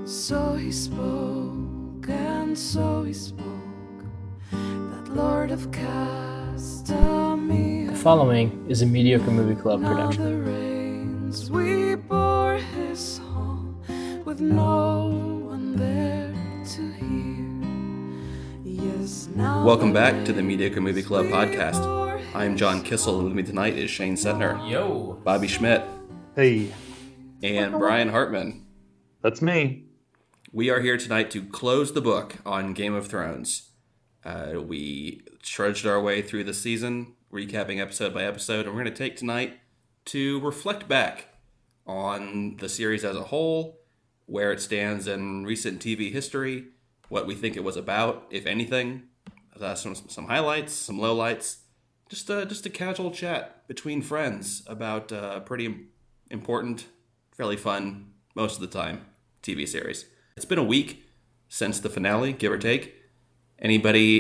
So he spoke, and so he spoke, that Lord of Castamere. The following is a Mediocre Movie Club production. The rains we bore his hall, with no one there to hear. Yes, now welcome back to the Mediocre Movie Club podcast. I'm John Kissel, and with me tonight is Shane Setner. Yo. Bobby Schmidt. Hey. And Brian Hartman. That's me. We are here tonight to close the book on Game of Thrones. We trudged our way through the season, recapping episode by episode, and we're going to take tonight to reflect back on the series as a whole, where it stands in recent TV history, what we think it was about, if anything, some highlights, some lowlights, just a casual chat between friends about a pretty important, fairly fun, most of the time, TV series. It's been a week since the finale, give or take. Anybody,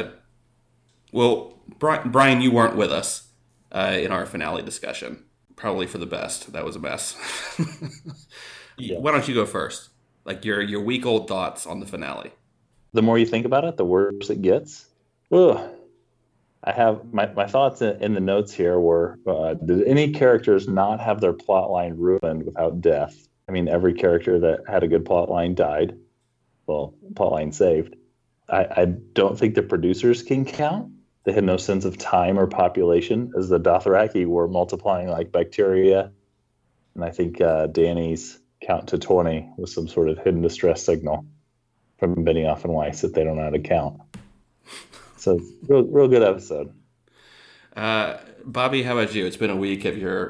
Brian, you weren't with us in our finale discussion. Probably for the best. That was a mess. Yeah. Why don't you go first? Like your week-old thoughts on the finale. The more you think about it, the worse it gets. Ugh. I have my thoughts in the notes here were, did any characters not have their plot line ruined without death? I mean, every character that had a good plot line died. Well, plot line saved. I don't think the producers can count. They had no sense of time or population, as the Dothraki were multiplying like bacteria. And I think Dany's count to 20 was some sort of hidden distress signal from Benioff and Weiss that they don't know how to count. So, real good episode. Bobby, how about you? It's been a week.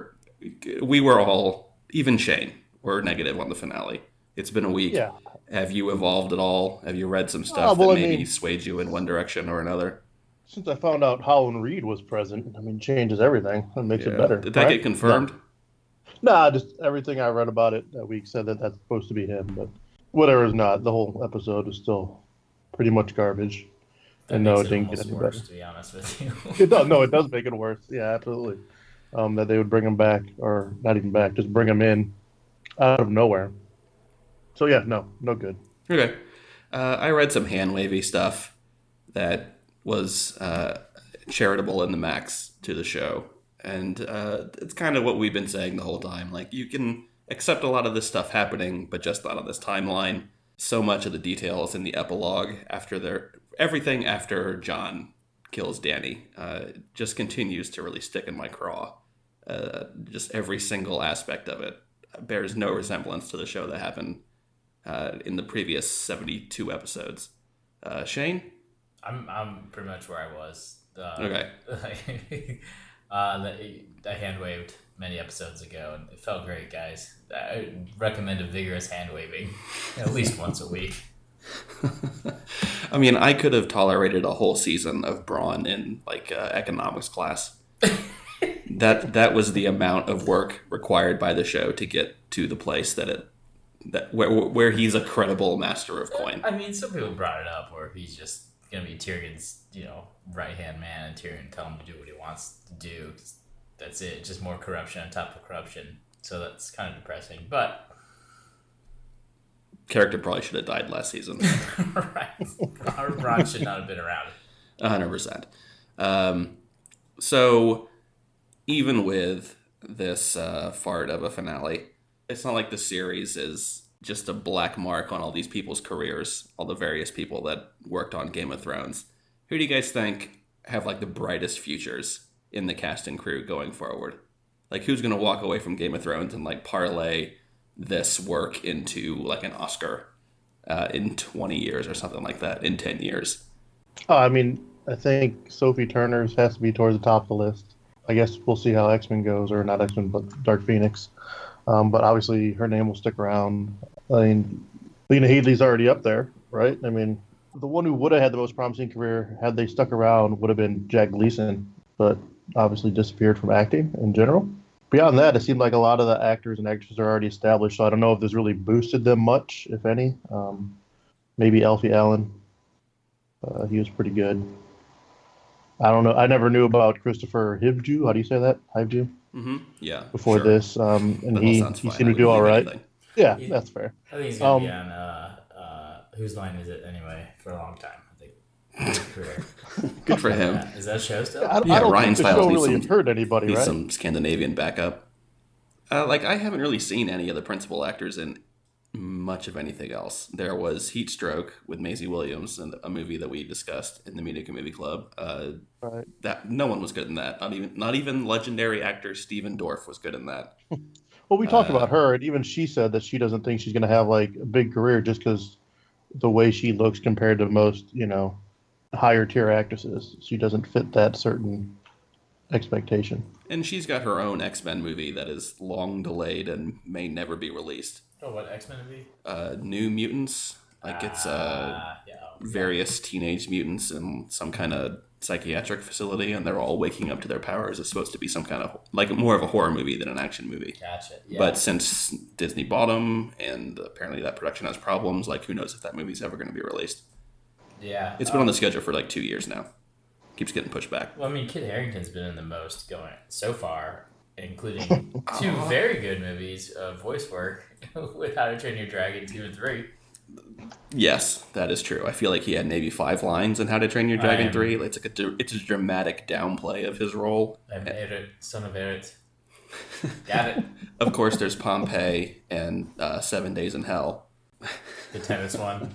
We were all, even Shane, were negative on the finale. It's been a week. Yeah. Have you evolved at all? Have you read some stuff that maybe swayed you in one direction or another? Since I found out Howland Reed was present, changes everything. It makes it better. Did that get confirmed? Nah, just everything I read about it that week said that that's supposed to be him. But whatever is not, the whole episode is still pretty much garbage. That no, makes it didn't get any worse, better. to be honest with you. It does. No, it does make it worse. Yeah, absolutely. That they would bring him back, or not even back, just bring him in out of nowhere. So yeah, no good. Okay. I read some hand-wavy stuff that was charitable in the max to the show. And it's kind of what we've been saying the whole time. Like, you can accept a lot of this stuff happening, but just not on this timeline. So much of the details in the epilogue everything after Jon kills Dany just continues to really stick in my craw. Just every single aspect of it bears no resemblance to the show that happened in the previous 72 episodes. Shane? I'm pretty much where I was. Okay. I hand waved many episodes ago, and it felt great, guys. I recommend a vigorous hand waving at least once a week. I could have tolerated a whole season of Braun in economics class. That was the amount of work required by the show to get to the place where he's a credible master of coin. Some people brought it up where he's just gonna be Tyrion's, right hand man, and Tyrion tell him to do what he wants to do. That's it. Just more corruption on top of corruption. So that's kind of depressing, but. Character probably should have died last season. Right. Braun should not have been around. 100%. So, even with this fart of a finale, it's not like the series is just a black mark on all these people's careers, all the various people that worked on Game of Thrones. Who do you guys think have the brightest futures in the cast and crew going forward? Who's going to walk away from Game of Thrones and parlay this work into an Oscar in 20 years or something like that, in 10 years? I think Sophie Turner's has to be towards the top of the list. I guess we'll see how X-Men goes, or not X-Men, but Dark Phoenix. But obviously her name will stick around. Lena Headey's already up there, right? The one who would have had the most promising career had they stuck around would have been Jack Gleason, but obviously disappeared from acting in general. Beyond that, it seemed like a lot of the actors and actresses are already established, so I don't know if this really boosted them much, if any. Maybe Alfie Allen. He was pretty good. I don't know. I never knew about Christopher Hivju. How do you say that? Hivju? Mm-hmm. Yeah. Before sure. this, and he seemed to do all right. Yeah, He- that's fair. I think he's gonna be Um, on Whose Line Is It Anyway for a long time. I think his career. Good for him. Is that a show still? I Yeah, don't Ryan think the Stiles show needs really some- hurt anybody, Needs right? some Scandinavian backup. Like, I haven't really seen any of the principal actors in much of anything else. There was Heat Stroke with Maisie Williams, and a movie that we discussed in the Medica Movie Club. Right. That no one was good in that. Not even legendary actor Steven Dorff was good in that. Well, we talked about her, and even she said that she doesn't think she's going to have like a big career just because the way she looks compared to most, higher tier actresses. She doesn't fit that certain expectation. And she's got her own X-Men movie that is long delayed and may never be released. Oh, what X-Men movie? New Mutants. Like, it's Yeah. various teenage mutants in some kind of psychiatric facility, and they're all waking up to their powers. It's supposed to be some kind of, like, more of a horror movie than an action movie. Gotcha. Yeah. But since Disney bought them, and apparently that production has problems, like, who knows if that movie's ever going to be released. yeah, It's been on the schedule for like 2 years now. Keeps getting pushed back. Well, I mean, Kit Harington's been in the most going so far, including two very good movies of voice work with How to Train Your Dragon 2 and 3. Yes, that is true. I feel like he had maybe 5 lines in How to Train Your Dragon am- 3. It's like it's a dramatic downplay of his role. I'm Eret, son of Eret. Got it. Of course, there's Pompeii and 7 Days in Hell. The tennis one.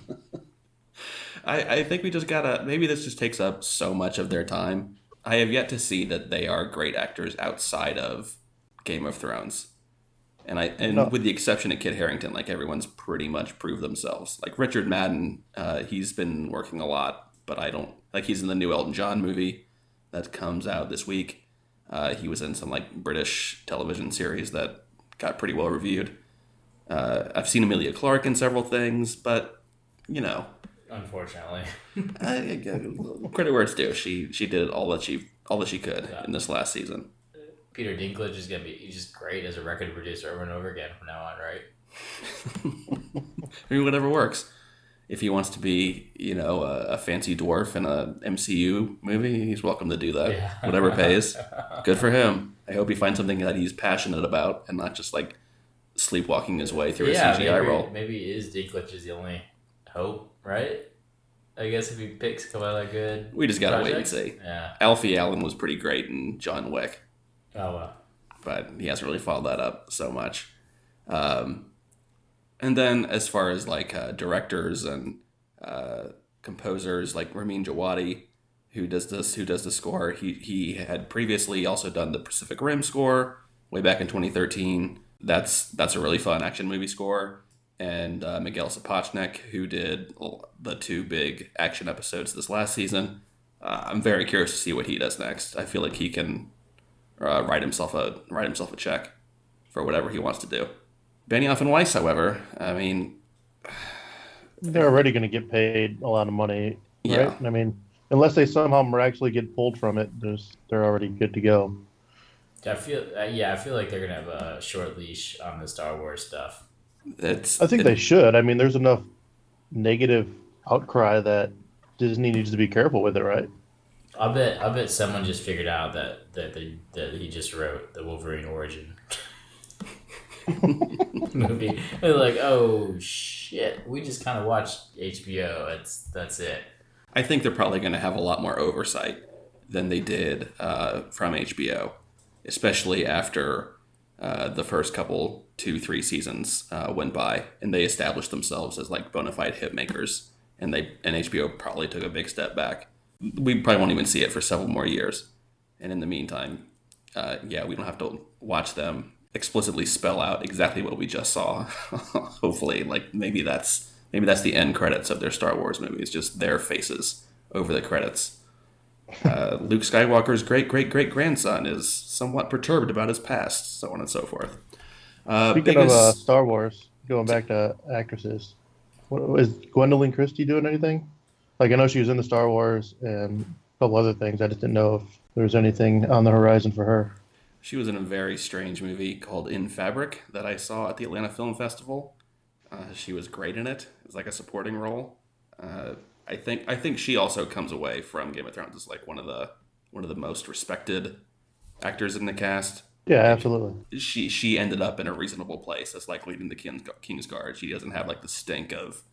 I think we just gotta. Maybe this just takes up so much of their time. I have yet to see that they are great actors outside of Game of Thrones. And No. with the exception of Kit Harington, like, everyone's pretty much proved themselves. Like Richard Madden, he's been working a lot, but I don't like. He's in the new Elton John movie that comes out this week. He was in some like British television series that got pretty well reviewed. I've seen Emilia Clarke in several things, but Unfortunately. credit where it's due. She did all that she could in this last season. Peter Dinklage is gonna be just great as a record producer over and over again from now on, right? I mean, whatever works. If he wants to be, a fancy dwarf in a MCU movie, he's welcome to do that. Yeah. Whatever pays. Good for him. I hope he finds something that he's passionate about and not just like sleepwalking his way through a CGI role. Maybe Dinklage is the only hope, right? I guess if he picks a couple of good We just gotta wait and projects. see. Yeah. Alfie Allen was pretty great in John Wick, Oh, well. but he hasn't really followed that up so much. And then as far as like directors and composers, like Ramin Djawadi, who does the score, he had previously also done the Pacific Rim score way back in 2013. That's a really fun action movie score. And Miguel Sapochnik, who did the 2 big action episodes this last season. I'm very curious to see what he does next. I feel like he can write himself a check for whatever he wants to do. Benioff and Weiss, however, I mean, They're already going to get paid a lot of money, right? Yeah. I mean, unless they somehow miraculously get pulled from it, they're already good to go. I feel like they're gonna have a short leash on the Star Wars stuff. I think they should. I mean, there's enough negative outcry that Disney needs to be careful with it, right? I bet someone just figured out that he just wrote the Wolverine origin movie. They're like, oh shit, we just kind of watched HBO. That's it. I think they're probably going to have a lot more oversight than they did from HBO, especially after the first couple 2-3 seasons went by and they established themselves as like bona fide hit makers, and HBO probably took a big step back. We probably won't even see it for several more years, and in the meantime, we don't have to watch them explicitly spell out exactly what we just saw. Hopefully, like maybe that's the end credits of their Star Wars movies, just their faces over the credits. Luke Skywalker's great-great-great-grandson is somewhat perturbed about his past, so on and so forth. Speaking of Star Wars, going back to actresses, is Gwendolyn Christie doing anything? Like, I know she was in the Star Wars and a couple other things. I just didn't know if there was anything on the horizon for her. She was in a very strange movie called In Fabric that I saw at the Atlanta Film Festival. She was great in it. It was like a supporting role. I think she also comes away from Game of Thrones as like one of the most respected actors in the cast. Yeah, absolutely. She ended up in a reasonable place as like leading the Kingsguard. She doesn't have like the stink of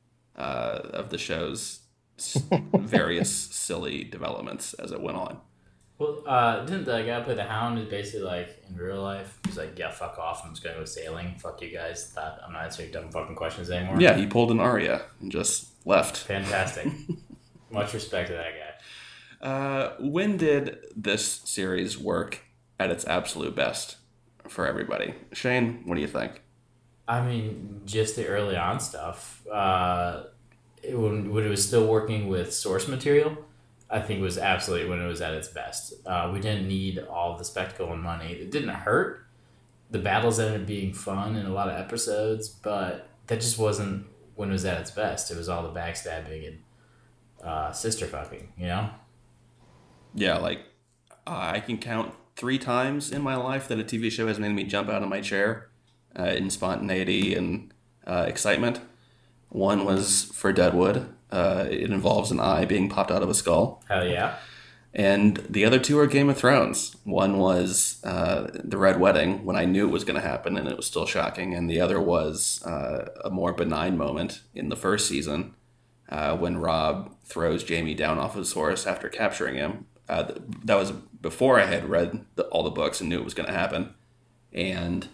the show's various silly developments as it went on. Well, didn't the guy play the Hound is basically like in real life? He's like, yeah, fuck off. I'm just gonna go sailing. Fuck you guys. I'm not answering dumb fucking questions anymore. Yeah, he pulled an Arya and just left. Fantastic. Much respect to that guy. When did this series work at its absolute best for everybody? Shane, what do you think? I mean, just the early on stuff. When it was still working with source material, I think it was absolutely when it was at its best. We didn't need all the spectacle and money. It didn't hurt. The battles ended up being fun in a lot of episodes, but that just wasn't when it was at its best. It was all the backstabbing and sister fucking, you know? Yeah, like I can count 3 times in my life that a TV show has made me jump out of my chair in spontaneity and excitement. One was for Deadwood. It involves an eye being popped out of a skull. Hell yeah. And the other 2 are Game of Thrones. One was the Red Wedding, when I knew it was going to happen and it was still shocking. And the other was a more benign moment in the first season when Robb throws Jaime down off his horse after capturing him. That was before I had read all the books and knew it was going to happen. And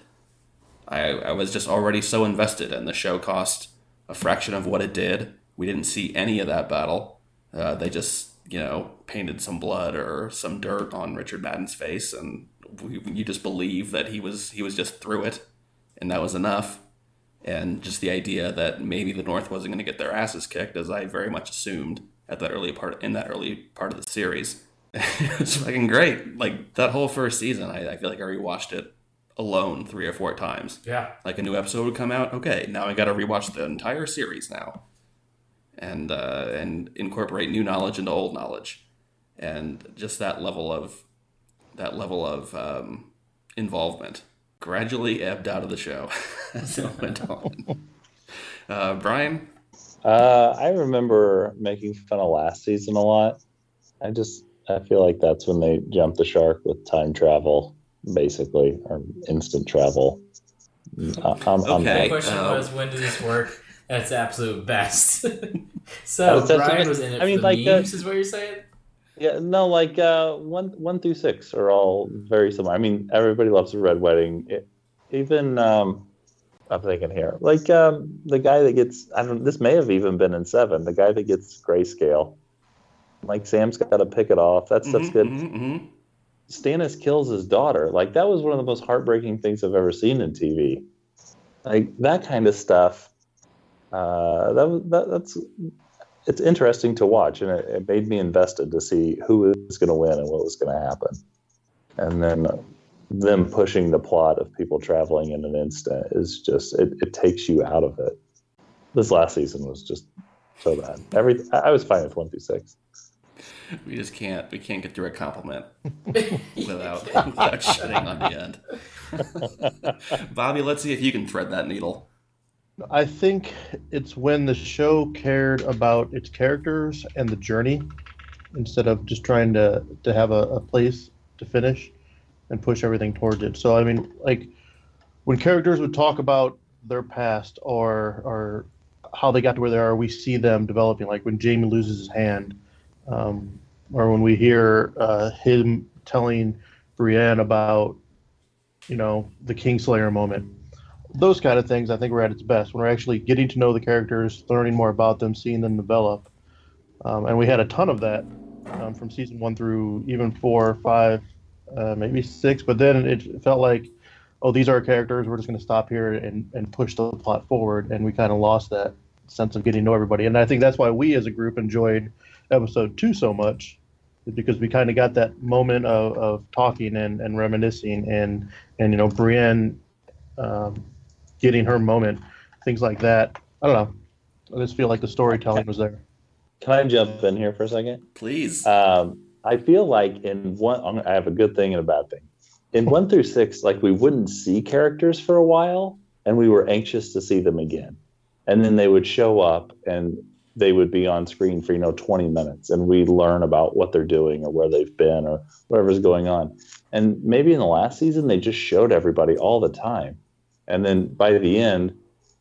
I was just already so invested, and the show cost a fraction of what it did. We didn't see any of that battle. They just, painted some blood or some dirt on Richard Madden's face, and you just believe that he was just through it, and that was enough. And just the idea that maybe the North wasn't going to get their asses kicked, as I very much assumed in that early part of the series. It was fucking great. Like, that whole first season, I feel like I rewatched it alone 3 or 4 times. Yeah. Like, a new episode would come out. Okay, now I got to rewatch the entire series now, and incorporate new knowledge into old knowledge, and just that level of involvement gradually ebbed out of the show as it went on. Brian? I remember making fun of last season a lot. I feel like that's when they jumped the shark with time travel, basically, or instant travel. The question was, when did this work at its absolute best? So That's Brian right. was in it I mean, for the like memes, is what you're saying? Yeah, no, like 1 through 6 are all very similar. I mean, everybody loves the Red Wedding. Even I'm thinking here, like the guy that gets, this may have even been in 7. The guy that gets grayscale, like Sam's got to pick it off. That stuff's good. Mm-hmm. Stannis kills his daughter. Like, that was one of the most heartbreaking things I've ever seen in TV. Like, that kind of stuff. It's interesting to watch, and it made me invested to see who was going to win and what was going to happen. And then them pushing the plot of people traveling in an instant is just, it takes you out of it. This last season was just so bad. I was fine with 1 through 6. We can't get through a compliment without shutting on the end. Bobby, let's see if you can thread that needle. I think it's when the show cared about its characters and the journey instead of just trying to have a place to finish and push everything towards it. So, I mean, like, when characters would talk about their past or how they got to where they are, we see them developing. Like when Jaime loses his hand, or when we hear him telling Brienne about, the Kingslayer moment. Those kind of things, I think, we're at its best when we're actually getting to know the characters, learning more about them, seeing them develop. And we had a ton of that from season 1 through even 4, 5, maybe 6. But then it felt like, oh, these are our characters. We're just going to stop here and push the plot forward. And we kind of lost that sense of getting to know everybody. And I think that's why we as a group enjoyed episode 2 so much, because we kind of got that moment of talking and reminiscing and Brienne getting her moment, things like that. I don't know. I just feel like the storytelling was there. Can I jump in here for a second? Please. I feel like I have a good thing and a bad thing. In 1 through 6, like, we wouldn't see characters for a while, and we were anxious to see them again. And then they would show up, and they would be on screen for 20 minutes, and we learn about what they're doing or where they've been or whatever's going on. And maybe in the last season they just showed everybody all the time, and then by the end,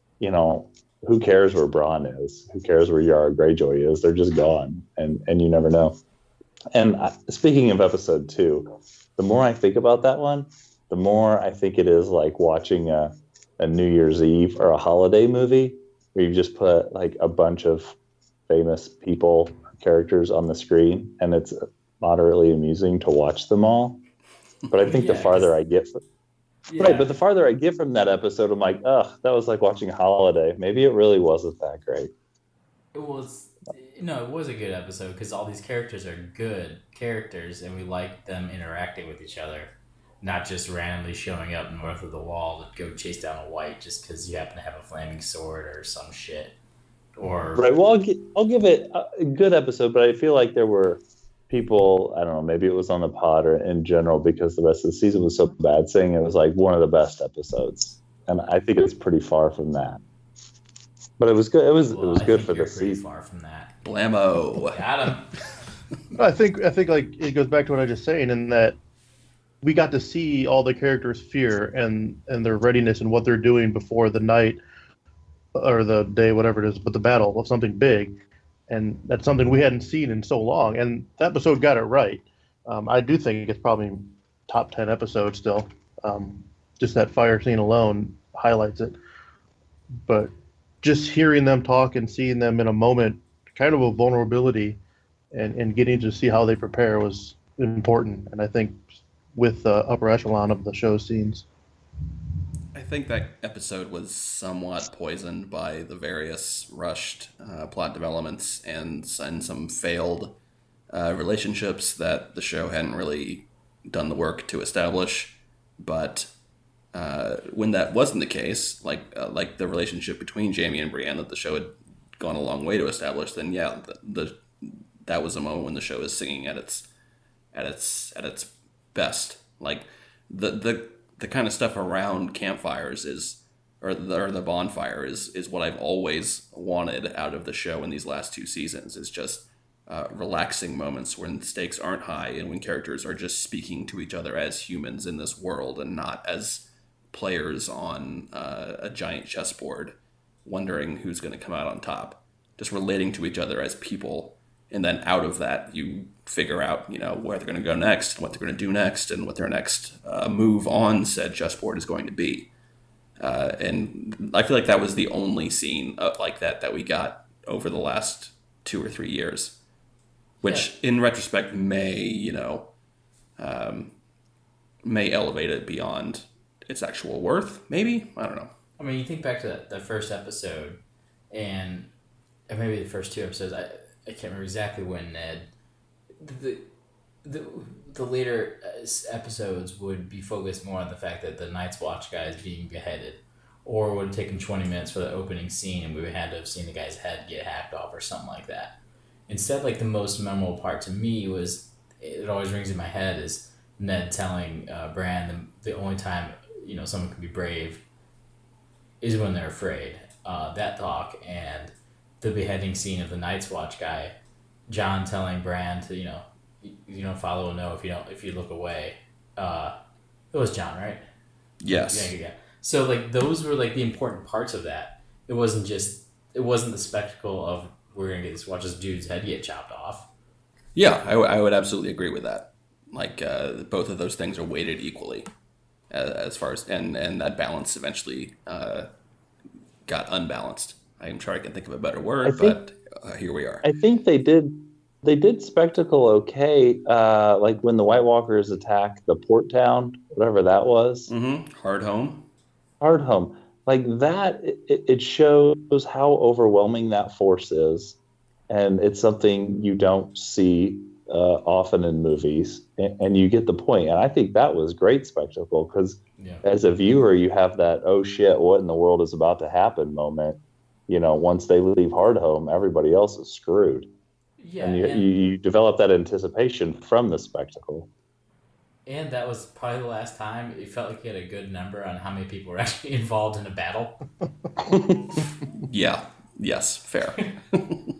who cares where Bronn is? Who cares where Yara Greyjoy is? They're just gone, and you never know. And speaking of episode 2, the more I think about that one, the more I think it is like watching a New Year's Eve or a holiday movie where you just put like a bunch of famous people, characters on the screen, and it's moderately amusing to watch them all. But I think the farther I get from, right, but the farther I get from that episode, I'm like, ugh, that was like watching Holiday. Maybe it really wasn't that great. It was a good episode because all these characters are good characters, and we like them interacting with each other, not just randomly showing up north of the wall to go chase down a white just because you happen to have a flaming sword or some shit. Or right. Well, I'll give it a good episode, but I feel like there were people, I don't know, maybe it was on the pod or in general because the rest of the season was so bad, saying it was like one of the best episodes, and I think it's pretty far from that. But it was good. It was good for the season. Far from that. Blammo. Got him. I think like it goes back to what I was just saying, in that we got to see all the characters' fear and their readiness and what they're doing before the night or the day, whatever it is, but the battle of something big. And that's something we hadn't seen in so long. And that episode got it right. I do think it's probably top 10 episode still. Just that fire scene alone highlights it. But just hearing them talk and seeing them in a moment, kind of a vulnerability, and getting to see how they prepare was important. And I think with the upper echelon of the show scenes. I think that episode was somewhat poisoned by the various rushed plot developments and some failed relationships that the show hadn't really done the work to establish. But when that wasn't the case, like the relationship between Jaime and Brienne that the show had gone a long way to establish, then yeah, that was a moment when the show is singing at its best. Like the kind of stuff around campfires or the bonfire is what I've always wanted out of the show in these last 2 seasons. Is just relaxing moments when the stakes aren't high and when characters are just speaking to each other as humans in this world and not as players on a giant chessboard wondering who's going to come out on top. Just relating to each other as people, and then out of that you figure out where they're going to go next and what they're going to do next and what their next move on said chessboard is going to be. And I feel like that was the only scene like that we got over the last 2 or 3 years, which in retrospect may elevate it beyond its actual worth. Maybe, I don't know. I mean, you think back to that first episode, or maybe the first 2 episodes. I can't remember exactly when Ned. The later episodes would be focused more on the fact that the Night's Watch guy is being beheaded, or it would have taken 20 minutes for the opening scene and we would have had to have seen the guy's head get hacked off or something like that. Instead, like, the most memorable part to me was, it always rings in my head, is Ned telling Bran the only time someone can be brave is when they're afraid. That talk and the beheading scene of the Night's Watch guy, Jon telling Bran to you don't follow a no if you look away. It was Jon, right? Yes. Yeah. So like those were like the important parts of that. It wasn't the spectacle of we're gonna watch this dude's head get chopped off. Yeah, I would absolutely agree with that. Like both of those things are weighted equally, as far as and that balance eventually got unbalanced. I'm sure I can think of a better word, but here we are. I think they did spectacle okay, like when the White Walkers attack the port town, whatever that was. Mm-hmm. Hardhome. Like that, it shows how overwhelming that force is. And it's something you don't see often in movies. And you get the point. And I think that was great spectacle because as a viewer, you have that, oh shit, what in the world is about to happen moment. Once they leave Hardhome, everybody else is screwed. Yeah, and you develop that anticipation from the spectacle. And that was probably the last time it felt like you had a good number on how many people were actually involved in a battle. Yeah. Yes. Fair.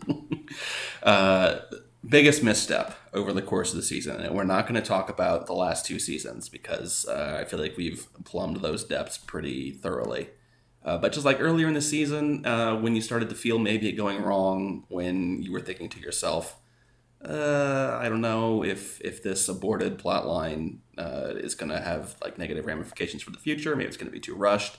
Biggest misstep over the course of the season, and we're not going to talk about the last 2 seasons because I feel like we've plumbed those depths pretty thoroughly. But just like earlier in the season, when you started to feel maybe it going wrong, when you were thinking to yourself, I don't know if this aborted plot line is going to have like negative ramifications for the future. Maybe it's going to be too rushed.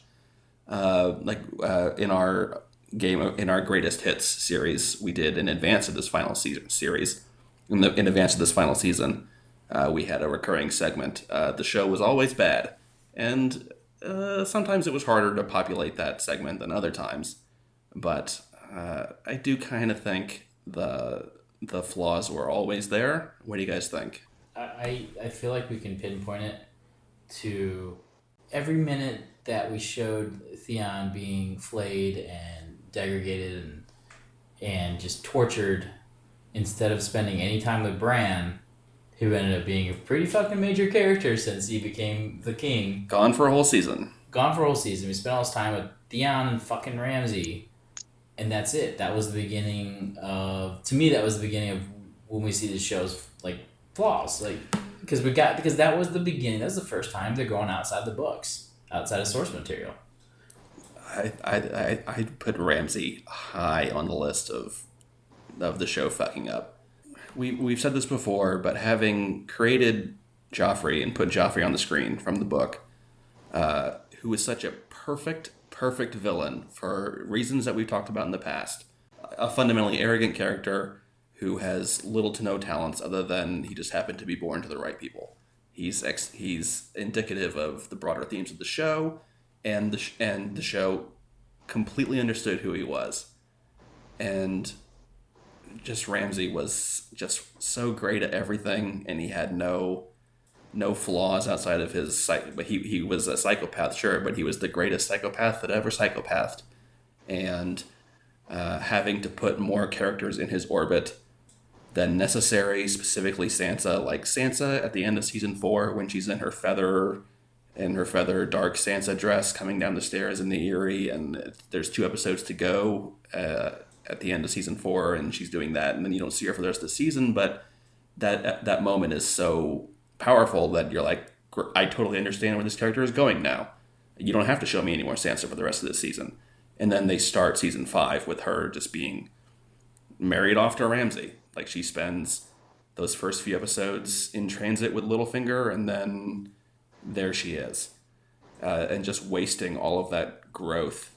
In our greatest hits series we did in advance of this final series, in advance of this final season, we had a recurring segment. The show was always bad, and sometimes it was harder to populate that segment than other times. But I do kind of think the flaws were always there. What do you guys think? I feel like we can pinpoint it to every minute that we showed Theon being flayed and degraded and just tortured, instead of spending any time with Bran, who ended up being a pretty fucking major character since he became the king. Gone for a whole season. We spent all this time with Theon and fucking Ramsay, and that's it. That was the beginning of, to me, that was the beginning of when we see the show's like flaws, like because that was the beginning. That was the first time they're going outside the books, outside of source material. I put Ramsay high on the list of the show fucking up. We've said this before, but having created Joffrey and put Joffrey on the screen from the book, who was such a perfect villain for reasons that we've talked about in the past, a fundamentally arrogant character who has little to no talents other than he just happened to be born to the right people. He's indicative of the broader themes of the show, and the show completely understood who he was. And just Ramsay was just so great at everything, and he had no flaws outside of his but he was a psychopath, sure, but he was the greatest psychopath that ever psychopathed. And having to put more characters in his orbit than necessary, specifically Sansa. Like Sansa at the end of season 4, when she's in her feather dark Sansa dress coming down the stairs in the Eyrie, and there's 2 episodes to go at the end of season 4, and she's doing that, and then you don't see her for the rest of the season. But that moment is so powerful that you're like, I totally understand where this character is going now. You don't have to show me any more Sansa for the rest of the season. And then they start season 5 with her just being married off to Ramsay. Like, she spends those first few episodes in transit with Littlefinger, and then there she is. And just wasting all of that growth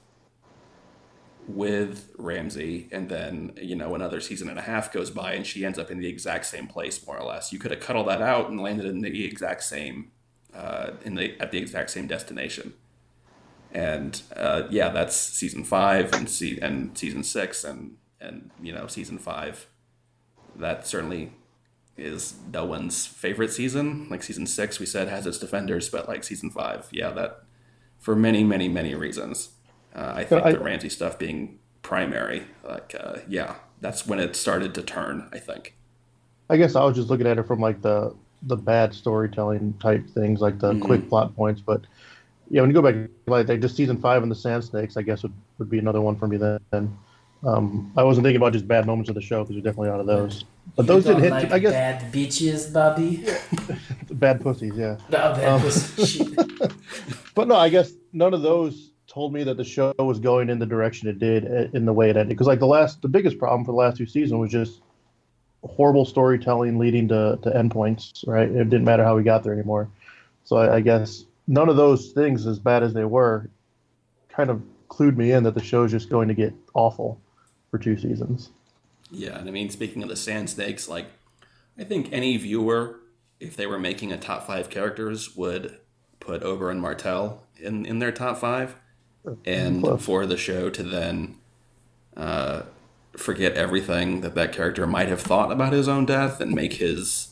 with Ramsay. And then, another season and a half goes by, and she ends up in the exact same place, more or less. You could have cut all that out and landed in the exact same, at the exact same destination. And that's season 5 and season 6 and season 5. That certainly is no one's favorite season. Like season 6, we said, has its defenders, but like season 5, that for many, many, many reasons. I think the Ramsay stuff being primary, that's when it started to turn, I think. I guess I was just looking at it from like the bad storytelling type things, like the quick plot points, but when you go back, like just season 5 and the Sand Snakes, I guess would be another one for me then. I wasn't thinking about just bad moments of the show because you're definitely out of those. But those didn't hit. Like I guess bad bitches, Bobby. Bad pussies, yeah. No, bad pussies. But no, I guess none of those told me that the show was going in the direction it did in the way it ended. Because like the biggest problem for the last 2 seasons was just horrible storytelling leading to endpoints. Right? It didn't matter how we got there anymore. So I guess none of those things, as bad as they were, kind of clued me in that the show is just going to get awful for 2 seasons. Yeah, and I mean, speaking of the Sand Snakes, like, I think any viewer, if they were making a top 5 characters, would put Oberyn Martell in their top 5. And Close. For the show to then forget everything that character might have thought about his own death and make his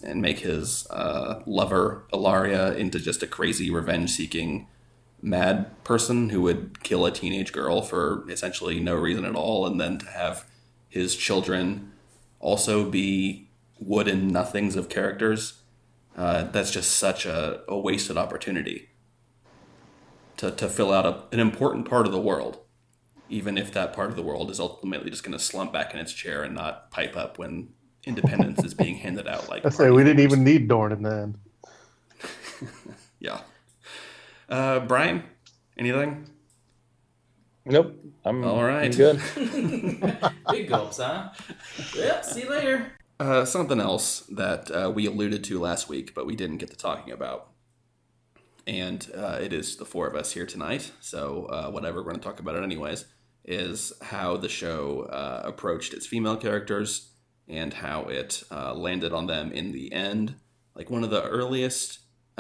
lover, Ilaria, into just a crazy revenge-seeking mad person who would kill a teenage girl for essentially no reason at all, and then to have his children also be wooden nothings of characters. That's just such a wasted opportunity to fill out an important part of the world. even if that part of the world is ultimately just going to slump back in its chair and not pipe up when independence is being handed out. Like I say we didn't even need Dorn in the end. Yeah. Brian, anything? Nope. I'm All right. I'm good. Big gulps, huh? Yep, see you later. Something else that we alluded to last week, but we didn't get to talking about. And it is the four of us here tonight, so whatever, we're going to talk about it anyways, is how the show approached its female characters and how it landed on them in the end. Like one of the earliest...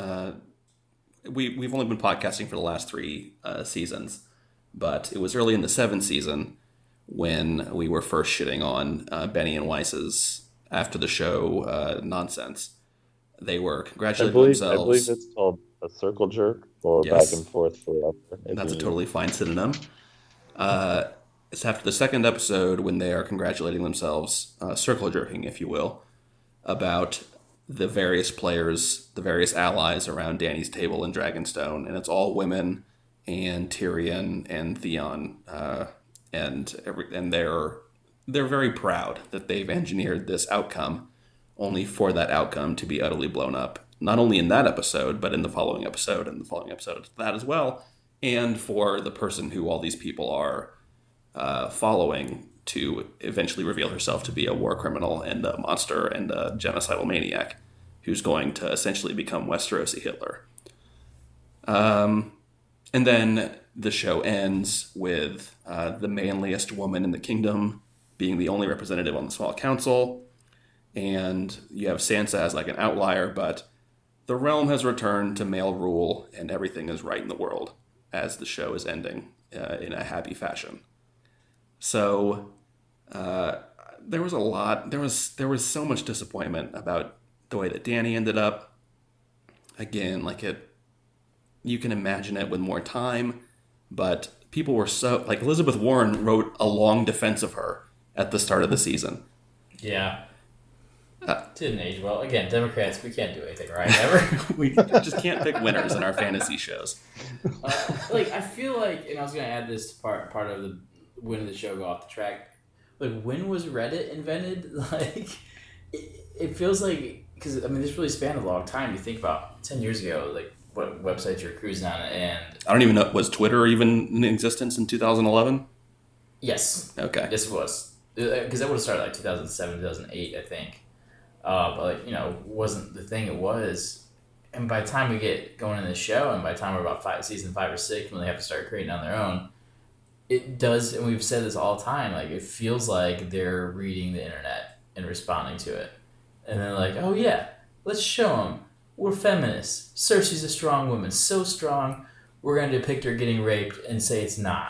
We've only been podcasting for the last 3 seasons, but it was early in the 7th season when we were first shitting on Benny and Weiss's after the show nonsense. They were congratulating themselves. I believe it's called a circle jerk or Yes. back and forth forever. That's a totally fine synonym. It's after the 2nd episode when they are congratulating themselves, circle jerking, if you will, about the various players, the various allies around Dany's table in Dragonstone, and it's all women, and Tyrion and Theon, and they're very proud that they've engineered this outcome, only for that outcome to be utterly blown up. Not only in that episode, but in the following episode, and the following episode to that as well, and for the person who all these people are following to eventually reveal herself to be a war criminal and a monster and a genocidal maniac who's going to essentially become Westerosi Hitler. And then the show ends with the manliest woman in the kingdom being the only representative on the small council, and you have Sansa as like an outlier, but the realm has returned to male rule and everything is right in the world as the show is ending in a happy fashion. So there was a lot. There was so much disappointment about the way that Dany ended up. Again, you can imagine it with more time, but people were so like Elizabeth Warren wrote a long defense of her at the start of the season. Yeah. Didn't age well. Again, Democrats, we can't do anything right ever. We just can't pick winners in our fantasy shows. I feel like, and I was going to add this to part of the when did the show go off the track. Like, when was Reddit invented? Like, it feels like, because, I mean, this really spanned a long time. You think about 10 years ago, like, what websites you're cruising on, and... I don't even know, was Twitter even in existence in 2011? Yes. Okay. Yes, it was. Because that would have started, like, 2007, 2008, I think. But, like, wasn't the thing it was. And by the time we get going in the show, and by the time we're about season 5 or 6, when they have to start creating on their own, it does, and we've said this all the time, like, it feels like they're reading the internet and responding to it. And they're like, oh, yeah, let's show them. We're feminists. Cersei's a strong woman. So strong, we're going to depict her getting raped and say it's not.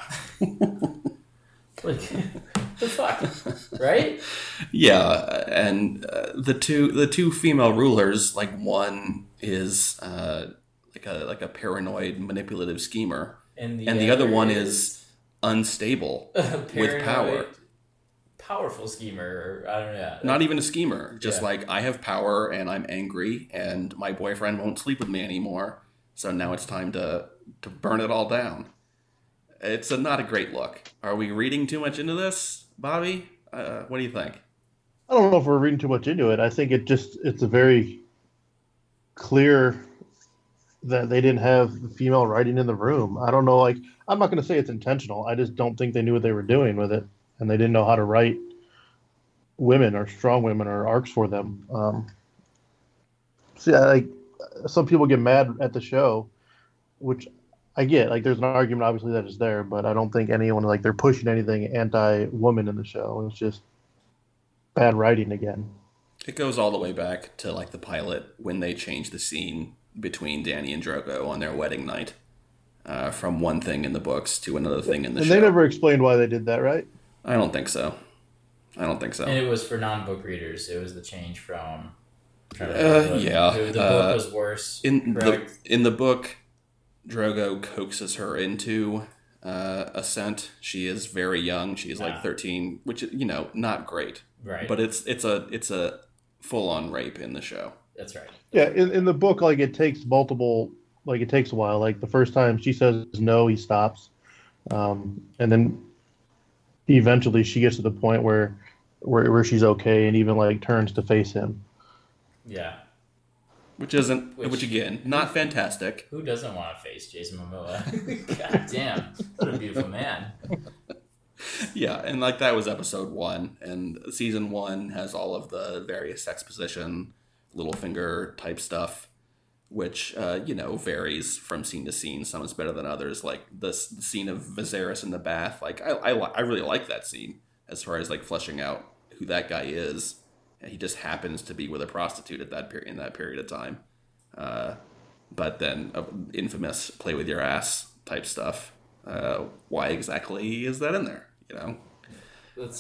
Like, the fuck, right? Yeah, and the two female rulers, like, one is like a paranoid, manipulative schemer, and the other one is unstable with power. Powerful schemer, or I don't know. Not even a schemer, just Yeah. like, I have power and I'm angry and my boyfriend won't sleep with me anymore, so now it's time to burn it all down. It's not a great look. Are we reading too much into this, Bobby? What do you think? I don't know if we're reading too much into it. I think it's a very clear that they didn't have the female writing in the room. I don't know, like, I'm not going to say it's intentional. I just don't think they knew what they were doing with it, and they didn't know how to write women or strong women or arcs for them. Like, some people get mad at the show, which I get. Like, there's an argument, obviously, that is there, but I don't think anyone, like, they're pushing anything anti-woman in the show. It's just bad writing again. It goes all the way back to, like, the pilot when they changed the scene between Dany and Drogo on their wedding night from one thing in the books to another thing in the show. And they never explained why they did that, right? I don't think so. And it was for non-book readers. It was the change from... Yeah. The book was worse. In the book, Drogo coaxes her into Ascent. She is very young. She's like 13, which, not great. Right. But it's a full-on rape in the show. That's right. Yeah, in the book, like, it takes a while. Like, the first time she says no, he stops. And then eventually she gets to the point where she's okay and even like turns to face him. Yeah. Which again, not fantastic. Who doesn't want to face Jason Momoa? God damn, what a beautiful man. Yeah, and like that was episode 1, and season 1 has all of the various exposition, Littlefinger type stuff, which varies from scene to scene. Some is better than others. Like the scene of Viserys in the bath, like I really like that scene as far as like fleshing out who that guy is. And he just happens to be with a prostitute at that period in that period of time. But then infamous play with your ass type stuff. Why exactly is that in there? Let's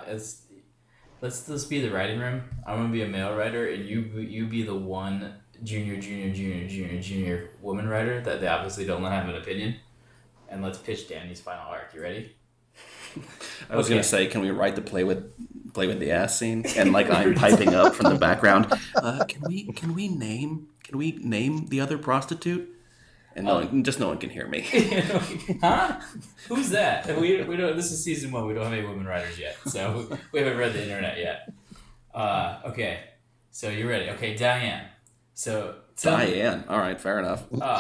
be the writing room. I'm gonna be a male writer, and you be the one junior woman writer that they obviously don't have an opinion. And let's pitch Danny's final arc. You ready? I was gonna say, can we write the play with the ass scene? And like I'm piping up from the background. Can we name the other prostitute? And no one can hear me. Huh? Who's that? We don't. This is season 1. We don't have any women writers yet, so we haven't read the internet yet. Okay, so you're ready. Okay, Diane. So Diane. All right, fair enough.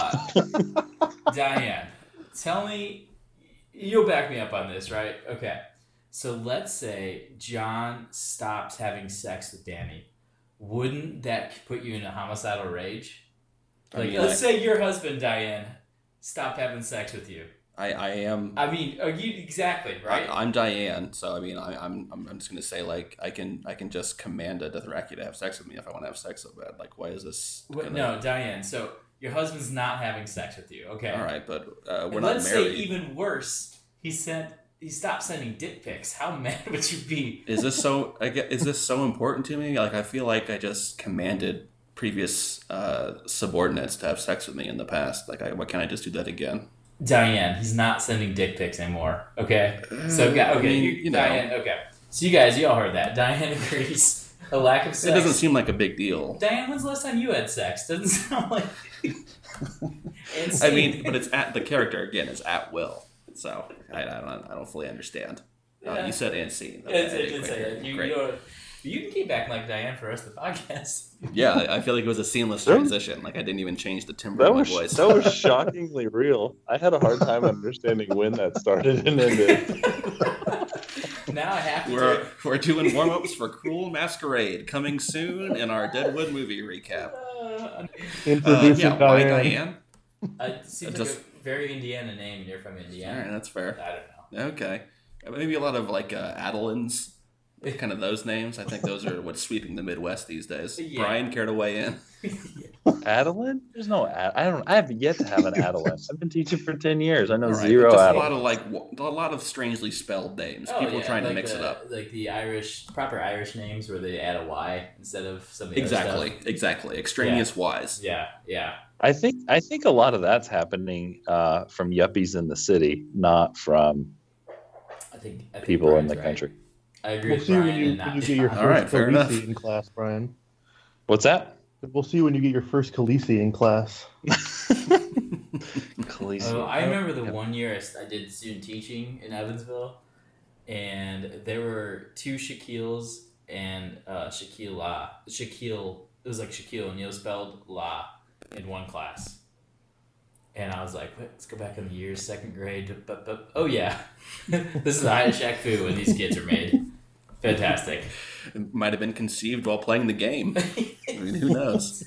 Diane, tell me. You'll back me up on this, right? Okay. So let's say John stops having sex with Danny. Wouldn't that put you in a homicidal rage? Like, let's say your husband, Diane, stopped having sex with you. I am. I mean, are you exactly right? I'm Diane, so I mean, I'm just gonna say like I can just command a Dothraki to have sex with me if I want to have sex so bad. Like, why is this? No, Diane. So your husband's not having sex with you, okay? All right, but we're not let's married. Say even worse, he stopped sending dick pics. How mad would you be? Is this so important to me? Like, I feel like I just commanded previous subordinates to have sex with me in the past. Like, why can't I just do that again? Diane, he's not sending dick pics anymore. Okay, so okay, I mean, Diane. Okay, so you all heard that. Diane agrees. A lack of sex. It doesn't seem like a big deal. Diane, when's the last time you had sex? Doesn't sound like. I mean, but it's the character again is at will, so I don't fully understand. You said unseen. Okay, I did say that. You can keep acting like Diane for the rest of the podcast. Yeah, I feel like it was a seamless transition. Like I didn't even change the timbre of my voice. That was shockingly real. I had a hard time understanding when that started and ended. Now I have to. We're doing warm-ups for Cruel Masquerade coming soon in our Deadwood movie recap. Introducing why Diane? It seems like a very Indiana name, and you're from Indiana. All right, that's fair. I don't know. Okay, maybe a lot of like Adelins. Kind of those names. I think those are what's sweeping the Midwest these days. Yeah. Brian, care to weigh in? Adeline? There's no I have yet to have an Adeline. I've been teaching for 10 years. I know zero Adeline. A lot of strangely spelled names. People trying to mix it up. Like the proper Irish names where they add a Y instead of something. Exactly. Extraneous Ys. Yeah. I think a lot of that's happening from yuppies in the city, not from I think people Brian's in the country. I agree. We'll see when you get your first Khaleesi in class, Brian. What's that? We'll see when you get your first Khaleesi in class. Khaleesi. I remember the one year I did student teaching in Evansville, and there were 2 Shaquills and Shaquille La. Shaquille, it was like Shaquille O'Neal spelled La in one class. And I was like, let's go back in the years, 2nd grade. But oh yeah, this is the height of Shaq Fu when these kids are made. Fantastic. It might have been conceived while playing the game. I mean, who knows?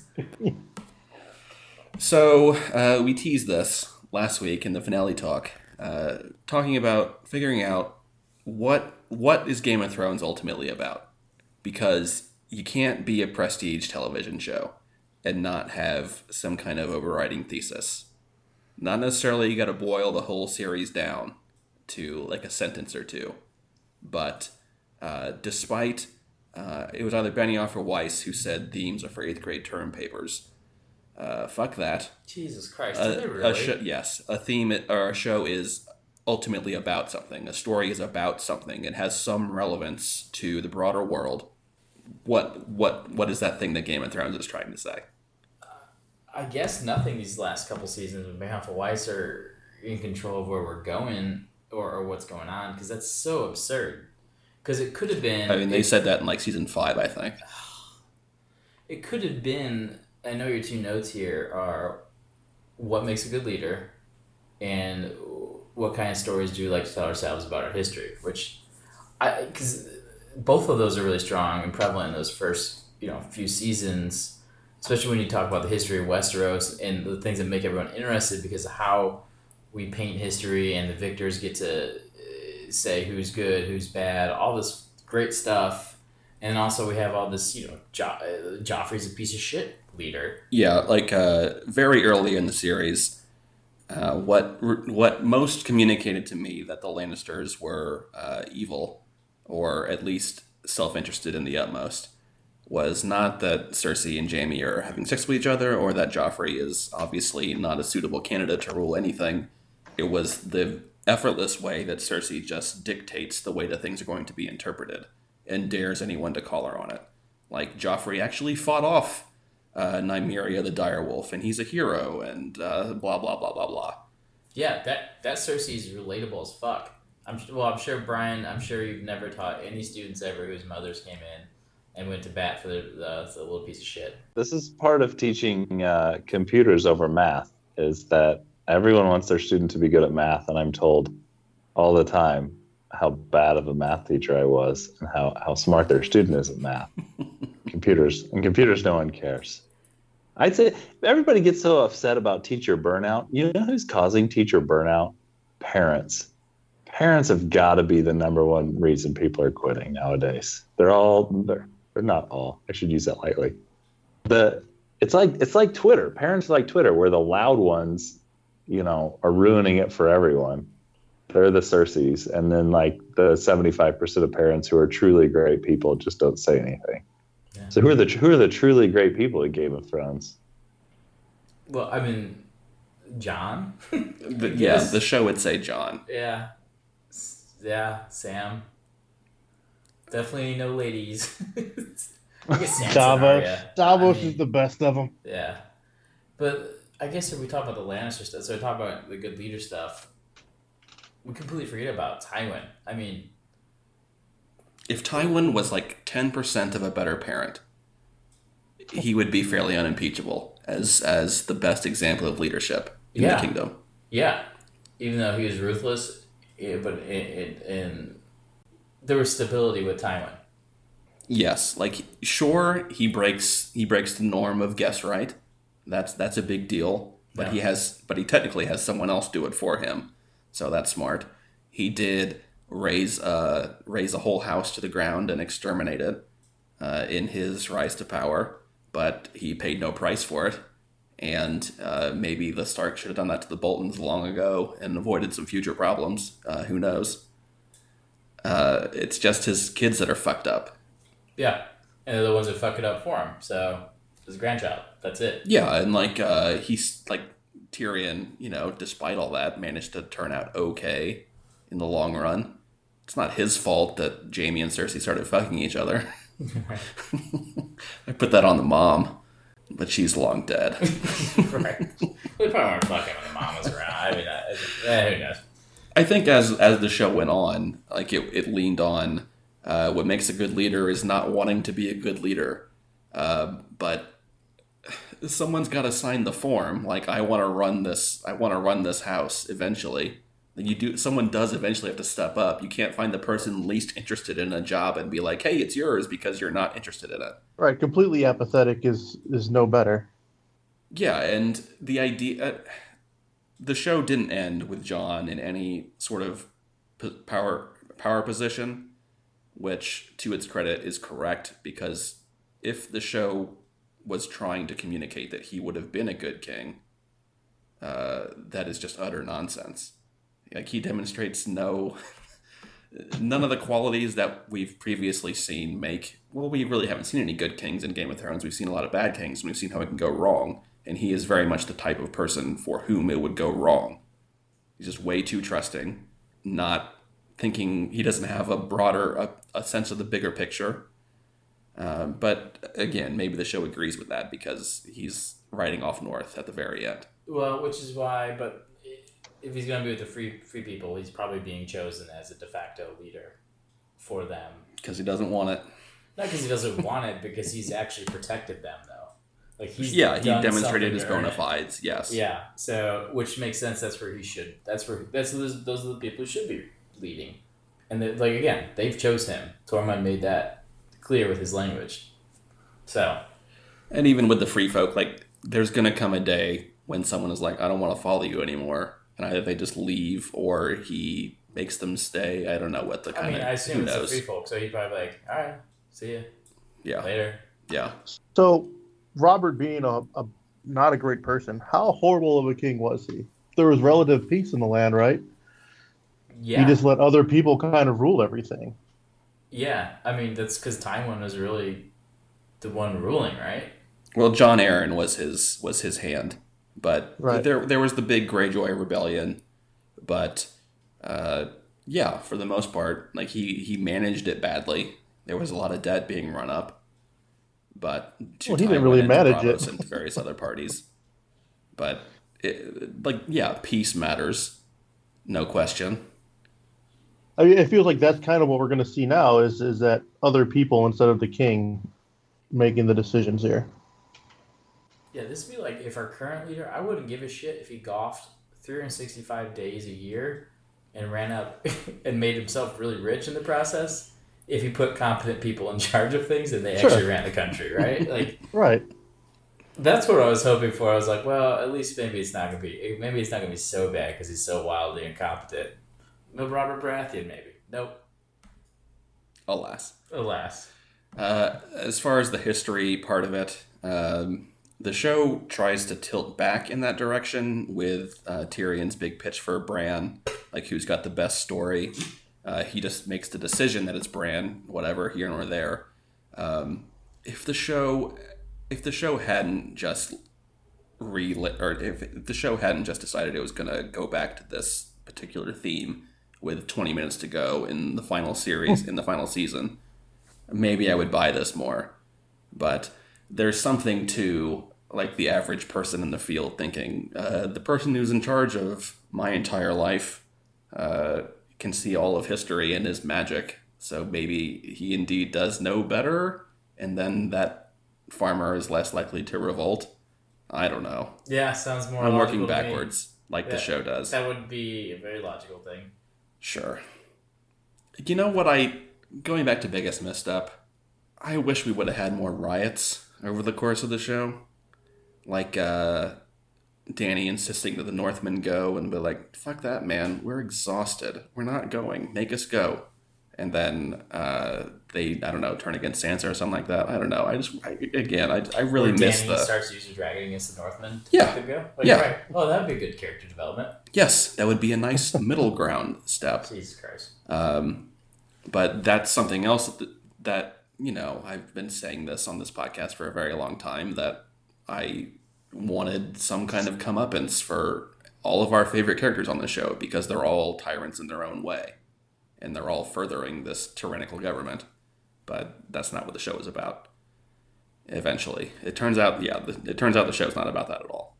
So we teased this last week in the finale talk, talking about figuring out what is Game of Thrones ultimately about. Because you can't be a prestige television show and not have some kind of overriding thesis. Not necessarily you got to boil the whole series down to like a sentence or two, but despite it was either Benioff or Weiss who said themes are for 8th grade term papers. Fuck that. Jesus Christ! Did they really? Yes, a theme or a show is ultimately about something. A story is about something. It has some relevance to the broader world. What is that thing that Game of Thrones is trying to say? I guess nothing these last couple seasons. Benioff and Weiss are in control of where we're going. or what's going on, because that's so absurd. Because it could have been. I mean, they said that in like season 5, I think. It could have been. I know your two notes here are what makes a good leader, and what kind of stories do we like to tell ourselves about our history. Which, because both of those are really strong and prevalent in those first few seasons. Especially when you talk about the history of Westeros and the things that make everyone interested, because of how we paint history and the victors get to say who's good, who's bad, all this great stuff. And also we have all this, Joffrey's a piece of shit leader. Yeah, like very early in the series, what most communicated to me that the Lannisters were evil, or at least self-interested in the utmost, was not that Cersei and Jaime are having sex with each other, or that Joffrey is obviously not a suitable candidate to rule anything. It was the effortless way that Cersei just dictates the way that things are going to be interpreted, and dares anyone to call her on it. Like, Joffrey actually fought off Nymeria the direwolf, and he's a hero, and blah, blah, blah, blah, blah. Yeah, that Cersei is relatable as fuck. I'm sure, Brian, you've never taught any students ever whose mothers came in and went to bat for the little piece of shit. This is part of teaching computers over math, is that everyone wants their student to be good at math, and I'm told all the time how bad of a math teacher I was and how smart their student is at math. Computers, no one cares. I'd say everybody gets so upset about teacher burnout. You know who's causing teacher burnout? Parents. Parents have got to be the number one reason people are quitting nowadays. They're not all. I should use that lightly. It's like Twitter. Parents are like Twitter, where the loud ones, are ruining it for everyone. They're the Cerseis, and then like the 75% of parents who are truly great people just don't say anything. Yeah. So who are the truly great people in Game of Thrones? Well, I mean, Jon. The show would say Jon. Yeah, Sam. Definitely no ladies. I guess Davos is the best of them. Yeah, but I guess if we talk about the Lannister stuff, so we talk about the good leader stuff, we completely forget about Tywin. I mean, if Tywin was like 10% of a better parent, he would be fairly unimpeachable as the best example of leadership in the kingdom. Yeah, even though he was ruthless, but there was stability with Tywin. Yes, like sure he breaks the norm of guess right. That's a big deal. But he technically has someone else do it for him. So that's smart. He did raise a whole house to the ground and exterminate it in his rise to power, but he paid no price for it. And maybe the Stark should have done that to the Boltons long ago and avoided some future problems. Who knows? It's just his kids that are fucked up. Yeah, and they're the ones that fuck it up for him. So his grandchild. That's it. Yeah, and he's like Tyrion, despite all that, managed to turn out okay in the long run. It's not his fault that Jaime and Cersei started fucking each other. I put that on the mom, but she's long dead. Right. They probably weren't fucking when the mom was around. I mean, who knows? I think as the show went on, like it leaned on what makes a good leader is not wanting to be a good leader, but someone's got to sign the form. Like, I want to run this house eventually. Someone does eventually have to step up. You can't find the person least interested in a job and be like, hey, it's yours, because you're not interested in it. Right. Completely apathetic is no better. Yeah. And the idea, the show didn't end with Jon in any sort of power position, which to its credit is correct, because if the show was trying to communicate that he would have been a good king, that is just utter nonsense. Like, he demonstrates none of the qualities that we've previously seen we really haven't seen any good kings in Game of Thrones. We've seen a lot of bad kings, and we've seen how it can go wrong, and he is very much the type of person for whom it would go wrong. He's just way too trusting, not thinking, he doesn't have a sense of the bigger picture. But again, maybe the show agrees with that because he's riding off north at the very end. Well, which is why, but if he's going to be with the free people, he's probably being chosen as a de facto leader for them. Because he doesn't want it. Not because he doesn't want it, because he's actually protected them, though. Like he demonstrated his bona fides. Yes. Yeah. So, which makes sense. That's where he should. Those are the people who should be leading. And again, they've chose him. Tormund made that clear with his language. So. And even with the free folk, like there's gonna come a day when someone is like, I don't want to follow you anymore, and either they just leave or he makes them stay. I don't know what the kind of. I assume it's the free folk, so he'd probably be like, all right, see ya. Yeah. Later. Yeah. So, Robert being a not a great person, how horrible of a king was he? There was relative peace in the land, right? Yeah. He just let other people kind of rule everything. Yeah, I mean that's because Tywin was really the one ruling, right? Well, Jon Arryn was his hand, but right. there was the big Greyjoy rebellion, but yeah, for the most part, like he managed it badly. There was a lot of debt being run up, but he didn't really manage it. And to various other parties, but peace matters, no question. I mean, it feels like that's kind of what we're going to see now is that other people instead of the king making the decisions here. Yeah, this would be like if our current leader, I wouldn't give a shit if he golfed 365 days a year and ran up and made himself really rich in the process. If he put competent people in charge of things and they actually ran the country, right? Like, right. That's what I was hoping for. I was like, well, at least maybe it's not gonna be so bad because he's so wildly incompetent. No Robert Baratheon, maybe. Nope. Alas. As far as the history part of it, the show tries to tilt back in that direction with Tyrion's big pitch for Bran, like who's got the best story. He just makes the decision that it's Bran, whatever, here nor there. If the show hadn't just if the show hadn't just decided it was going to go back to this particular theme with 20 minutes to go in the final series, in the final season, maybe I would buy this more. But there's something to like the average person in the field thinking, the person who's in charge of my entire life can see all of history and is magic. So maybe he indeed does know better, and then that farmer is less likely to revolt. I don't know. Yeah, sounds more. I'm working backwards, like the show does. That would be a very logical thing. Sure. You know what? Going back to biggest misstep, I wish we would have had more riots over the course of the show, like Dany insisting that the Northmen go and be like, "Fuck that, man! We're exhausted. We're not going. Make us go." And then they, I don't know, turn against Sansa or something like that. I don't know. I really miss Dany starts using dragon against the Northmen. Yeah. Go? Yeah. Right. Oh, that'd be a good character development. Yes, that would be a nice middle ground step. Jesus Christ. But that's something else that I've been saying this on this podcast for a very long time, that I wanted some kind of comeuppance for all of our favorite characters on the show, because they're all tyrants in their own way. And they're all furthering this tyrannical government. But that's not what the show is about. Eventually. It turns out the show's not about that at all.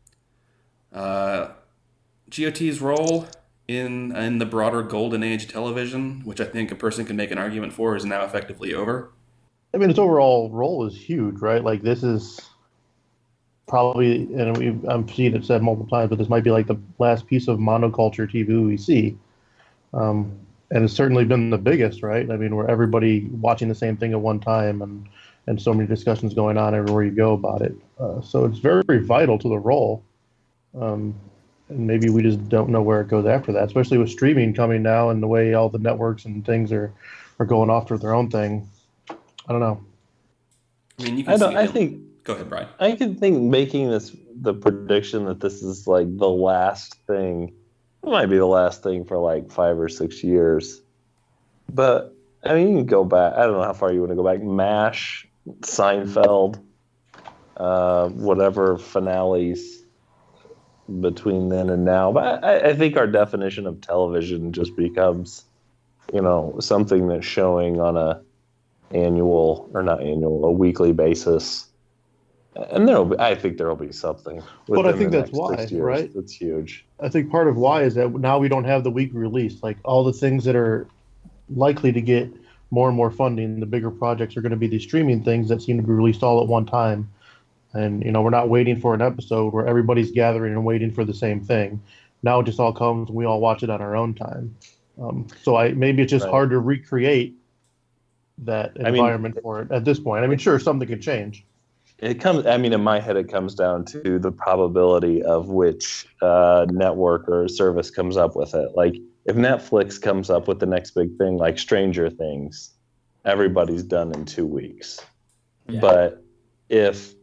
GOT's role in the broader golden age of television, which I think a person can make an argument for, is now effectively over. I mean, its overall role is huge, right? Like, this is probably, and I've seen it said multiple times, but this might be like the last piece of monoculture TV we see. And it's certainly been the biggest, right? I mean, where everybody watching the same thing at one time, and so many discussions going on everywhere you go about it. So it's very, very vital to the role. And maybe we just don't know where it goes after that, especially with streaming coming now and the way all the networks and things are going off to their own thing. I don't know. I mean, you can I think. Go ahead, Brian. I can think making the prediction that this is like the last thing. It might be the last thing for like 5 or 6 years. But, I mean, you can go back. I don't know how far you want to go back. MASH, Seinfeld, whatever finales between then and now. But I think our definition of television just becomes, something that's showing on a weekly basis. And I think there'll be something. But I within think the that's next why, 6 years. right? It's huge. I think part of why is that now we don't have the weekly release. Like all the things that are likely to get more and more funding, the bigger projects are going to be these streaming things that seem to be released all at one time. And we're not waiting for an episode where everybody's gathering and waiting for the same thing. Now it just all comes and we all watch it on our own time. So maybe it's just Right. hard to recreate that I mean, environment for it at this point. I mean, sure, something could change. In my head, it comes down to the probability of which network or service comes up with it. Like, if Netflix comes up with the next big thing, like Stranger Things, everybody's done in 2 weeks. Yeah. But if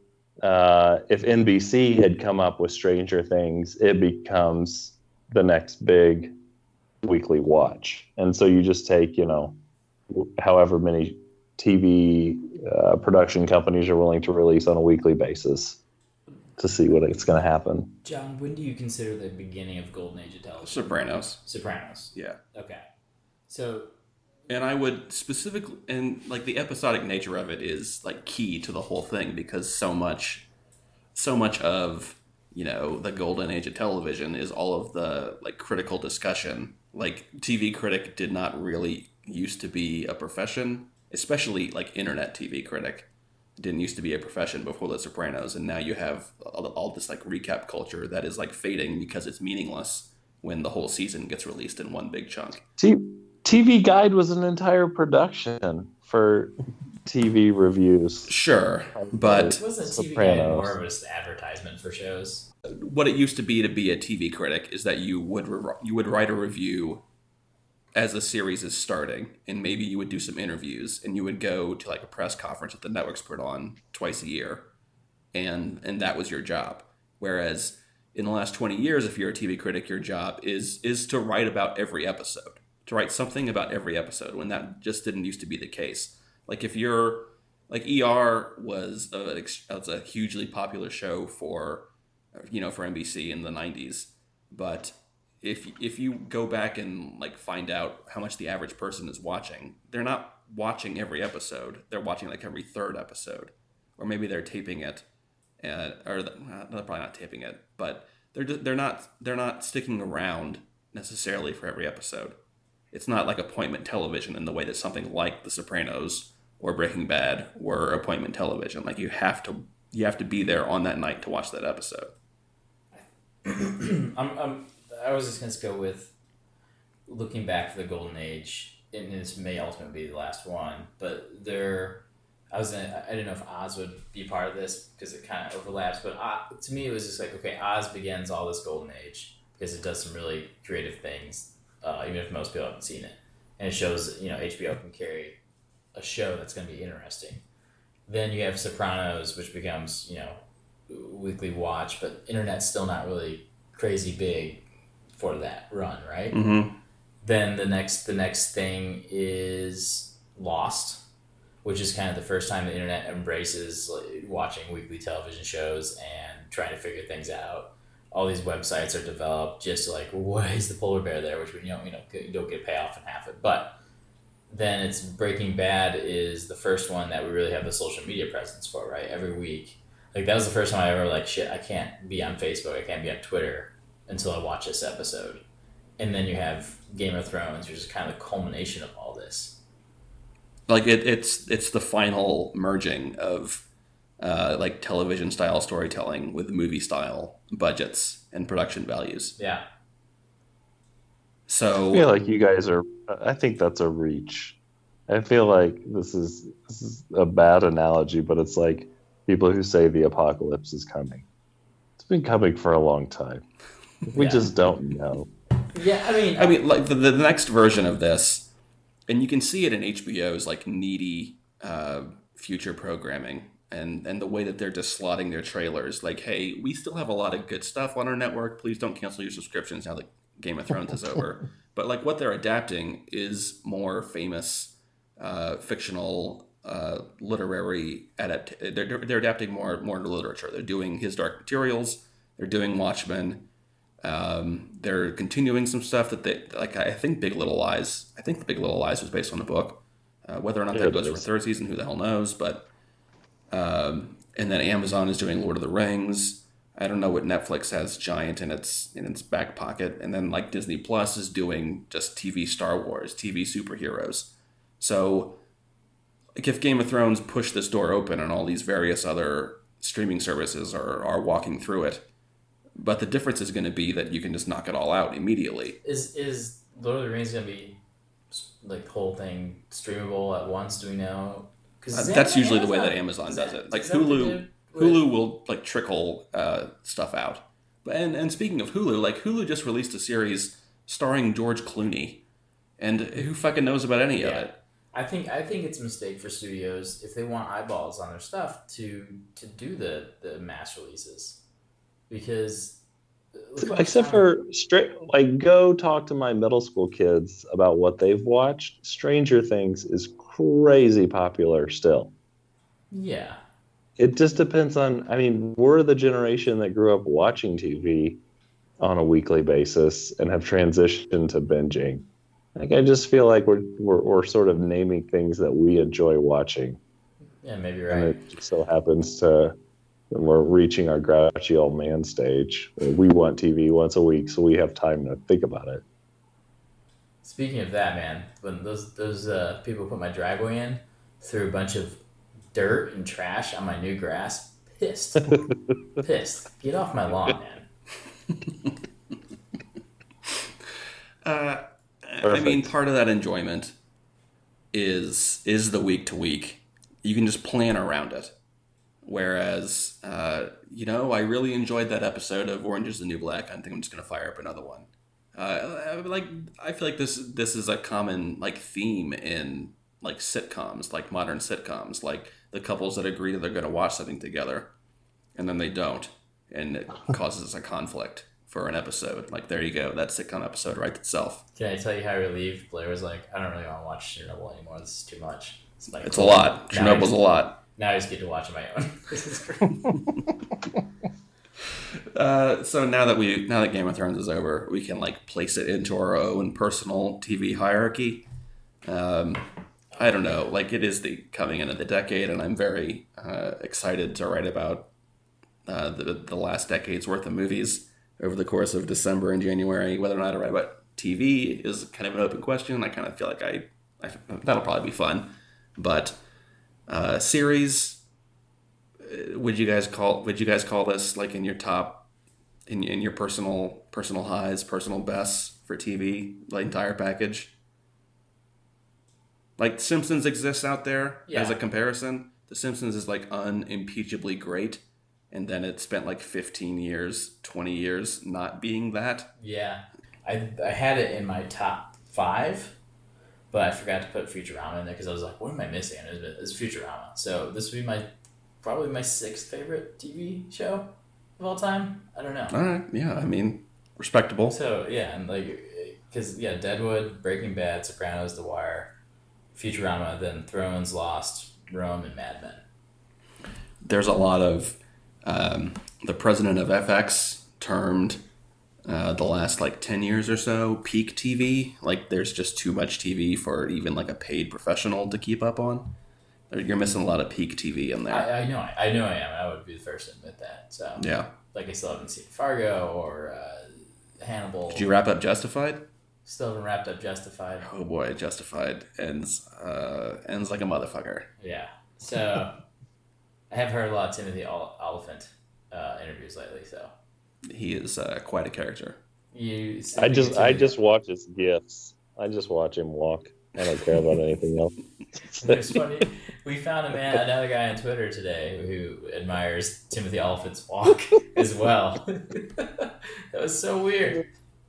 NBC had come up with Stranger Things, it becomes the next big weekly watch. And so you just take, however many TV production companies are willing to release on a weekly basis to see what it's going to happen. John, when do you consider the beginning of Golden Age of television? Sopranos. Yeah. Okay. So, And I would specifically, and like the episodic nature of it is like key to the whole thing because so much of the golden age of television is all of the like critical discussion. Like TV critic did not really used to be a profession, especially like internet TV critic didn't used to be a profession before The Sopranos, and now you have all this like recap culture that is like fading because it's meaningless when the whole season gets released in one big chunk. TV Guide was an entire production for TV reviews. Sure, but wasn't TV Sopranos. Guide more of just advertisement for shows? what it used to be a TV critic is that you would write a review as the series is starting, and maybe you would do some interviews, and you would go to like a press conference that the networks put on twice a year, and that was your job. Whereas in the last 20 years, if you're a TV critic, your job is to write about every episode, to write something about every episode, when that just didn't used to be the case. Like if you're like ER was a hugely popular show for NBC in the 90s, but if you go back and like find out how much the average person is watching, they're not watching every episode. They're watching like every third episode, or maybe they're taping it, they're probably not taping it, but they're not sticking around necessarily for every episode. It's not like appointment television in the way that something like The Sopranos or Breaking Bad were appointment television. Like you have to be there on that night to watch that episode. I was just going to go with looking back for the Golden Age, and this may ultimately be the last one, but I didn't know if Oz would be part of this because it kind of overlaps, but to me it was just like, okay, Oz begins all this Golden Age because it does some really creative things, even if most people haven't seen it. And it shows, HBO can carry a show that's going to be interesting. Then you have Sopranos, which becomes, weekly watch, but internet's still not really crazy big for that run, right? Mm-hmm. Then the next thing is Lost, which is kind of the first time the internet embraces like, watching weekly television shows and trying to figure things out. All these websites are developed just to like, why is the polar bear there? Which you don't get payoff in half it. But then it's Breaking Bad is the first one that we really have the social media presence for, right? Every week. Like that was the first time I ever like, shit, I can't be on Facebook, I can't be on Twitter until I watch this episode. And then you have Game of Thrones, which is kind of the culmination of all this. Like it's the final merging of like television style storytelling with movie style budgets and production values. Yeah. So I feel like you guys are. I think that's a reach. I feel like this is a bad analogy, but it's like people who say the apocalypse is coming. It's been coming for a long time. We just don't know. Yeah, I mean, like the next version of this, and you can see it in HBO's like needy future programming and the way that they're just slotting their trailers. Like, hey, we still have a lot of good stuff on our network. Please don't cancel your subscriptions now that Game of Thrones is over. But like what they're adapting is more famous fictional literary they're adapting more into literature. They're doing His Dark Materials. They're doing Watchmen. They're continuing some stuff that they like. I think Big Little Lies. I think the Big Little Lies was based on a book. Whether or not that goes for a third season, who the hell knows? But and then Amazon is doing Lord of the Rings. I don't know what Netflix has giant in its back pocket, and then like Disney Plus is doing just TV Star Wars, TV superheroes. So, like if Game of Thrones pushed this door open and all these various other streaming services are walking through it, but the difference is going to be that you can just knock it all out immediately. Is Lord of the Rings going to be like the whole thing streamable at once? Do we know? That's usually the way that Amazon does it. Like Hulu will like trickle stuff out. And speaking of Hulu, like Hulu just released a series starring George Clooney, and who fucking knows about any of it? I think it's a mistake for studios if they want eyeballs on their stuff to do the mass releases, because except for straight, like go talk to my middle school kids about what they've watched. Stranger Things is crazy popular still. Yeah. It just depends on, I mean, we're the generation that grew up watching TV on a weekly basis and have transitioned to binging. Like, I just feel like we're sort of naming things that we enjoy watching. Yeah, maybe you're right. And it just so happens we're reaching our grouchy old man stage. We want TV once a week, so we have time to think about it. Speaking of that, man, when those people put my driveway in, threw a bunch of dirt and trash on my new grass, pissed. Get off my lawn, man. I mean, part of that enjoyment is the week to week. You can just plan around it. Whereas, I really enjoyed that episode of Orange is the New Black. I think I'm just going to fire up another one. I feel like this is a common like theme in like sitcoms, like modern sitcoms, like the couples that agree that they're going to watch something together, and then they don't, and it causes a conflict for an episode. Like, there you go, that sitcom episode writes itself. Can I tell you how relieved Blair was? Like, I don't really want to watch Chernobyl anymore. This is too much. It's a lot. Chernobyl's a lot. Now I just get to watch it on my own. This is great. So now that Game of Thrones is over, we can like place it into our own personal TV hierarchy. I don't know, like it is the coming end of the decade, and I'm very excited to write about the last decade's worth of movies over the course of December and January. Whether or not I write about TV is kind of an open question. I kind of feel like I that'll probably be fun, but series. Would you guys call this like in your top, in your personal highs, personal bests for TV, the entire package? Like, Simpsons exists out there as a comparison. The Simpsons is like unimpeachably great, and then it spent like 15 years, 20 years not being that. Yeah, I had it in my top 5, but I forgot to put Futurama in there because I was like, what am I missing? It's Futurama. So this would be probably my 6th favorite TV show of all time. I don't know. All right, yeah, I mean, respectable. So yeah, and like, because Deadwood, Breaking Bad, Sopranos, The Wire, Futurama, then Thrones, Lost, Rome, and Mad Men. There's a lot of the president of FX termed the last like 10 years or so peak TV. Like, there's just too much TV for even like a paid professional to keep up on. You're missing a lot of peak TV in there. I know I am. I would be the first to admit that. So yeah, like I still haven't seen Fargo or Hannibal. Did you wrap up Justified? Still haven't wrapped up Justified. Oh boy, Justified ends like a motherfucker. Yeah. So I have heard a lot of Timothy Oliphant interviews lately. So he is quite a character. I just watch his gifs. I just watch him walk. I don't care about anything else. It's funny. We found another guy on Twitter today who admires Timothy Oliphant's walk as well. That was so weird.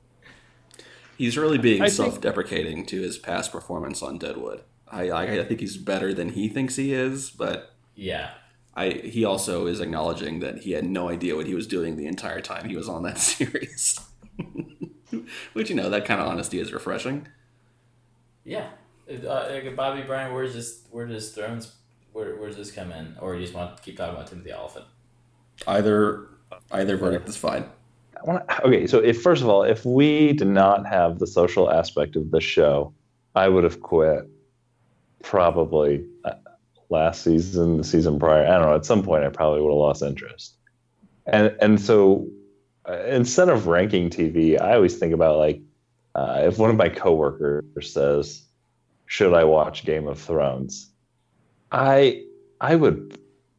He's really being self-deprecating to his past performance on Deadwood. I think he's better than he thinks he is, but yeah, he also is acknowledging that he had no idea what he was doing the entire time he was on that series. Which, that kind of honesty is refreshing. Yeah, like Bobby Bryan, where's Thrones? Where's this come in? Or you just want to keep talking about Timothy Oliphant? Either verdict is fine. Okay, so first of all, if we did not have the social aspect of the show, I would have quit probably last season, the season prior. I don't know. At some point, I probably would have lost interest. And so instead of ranking TV, I always think about like if one of my coworkers says, "Should I watch Game of Thrones?" I would.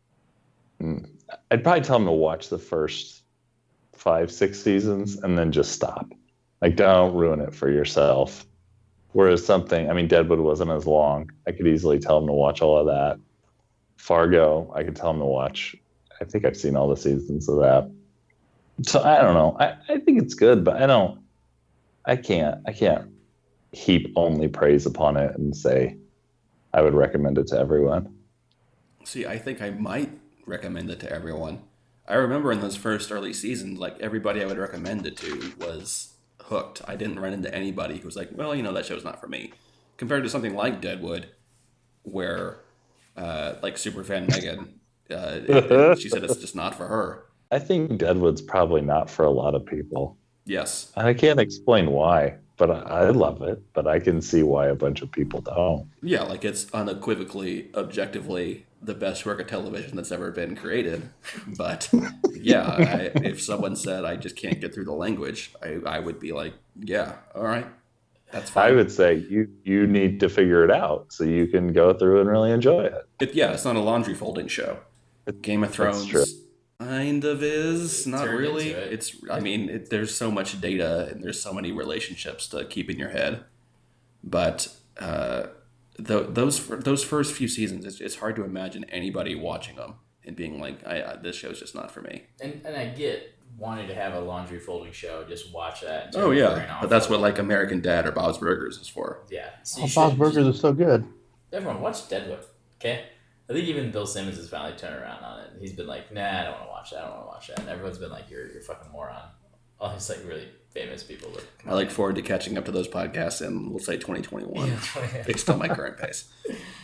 I'd probably tell them to watch the first 5-6 seasons and then just stop. Like, don't ruin it for yourself. Whereas Deadwood wasn't as long. I could easily tell them to watch all of that. Fargo, I could tell them to watch. I think I've seen all the seasons of that. So I don't know. I think it's good, but I can't heap only praise upon it and say I would recommend it to everyone. See, I think I might recommend it to everyone. I remember in those first early seasons, like everybody I would recommend it to was hooked. I didn't run into anybody who was like, well, that show's not for me. Compared to something like Deadwood, where like superfan Megan, she said it's just not for her. I think Deadwood's probably not for a lot of people. Yes. I can't explain why, but I love it. But I can see why a bunch of people don't. Yeah, like it's unequivocally, objectively the best work of television that's ever been created. But yeah, if someone said I just can't get through the language, I would be like, yeah, all right, that's fine. I would say you need to figure it out so you can go through and really enjoy it. It's not a laundry folding show. Game of Thrones kind of is, not really. There's so much data and there's so many relationships to keep in your head. But those first few seasons, it's hard to imagine anybody watching them and being like, this show's just not for me. And I get wanting to have a laundry folding show, just watch that. Oh yeah, but that's what like American Dad or Bob's Burgers is for. Yeah, so Bob's Burgers is so good. Everyone watch Deadwood, okay? I think even Bill Simmons has finally turned around on it. He's been like, nah, I don't want to watch that. I don't want to watch that. And everyone's been like, you're a fucking moron. All these like really famous people. I look forward to catching up to those podcasts in, we'll say, 2021, based on my current pace.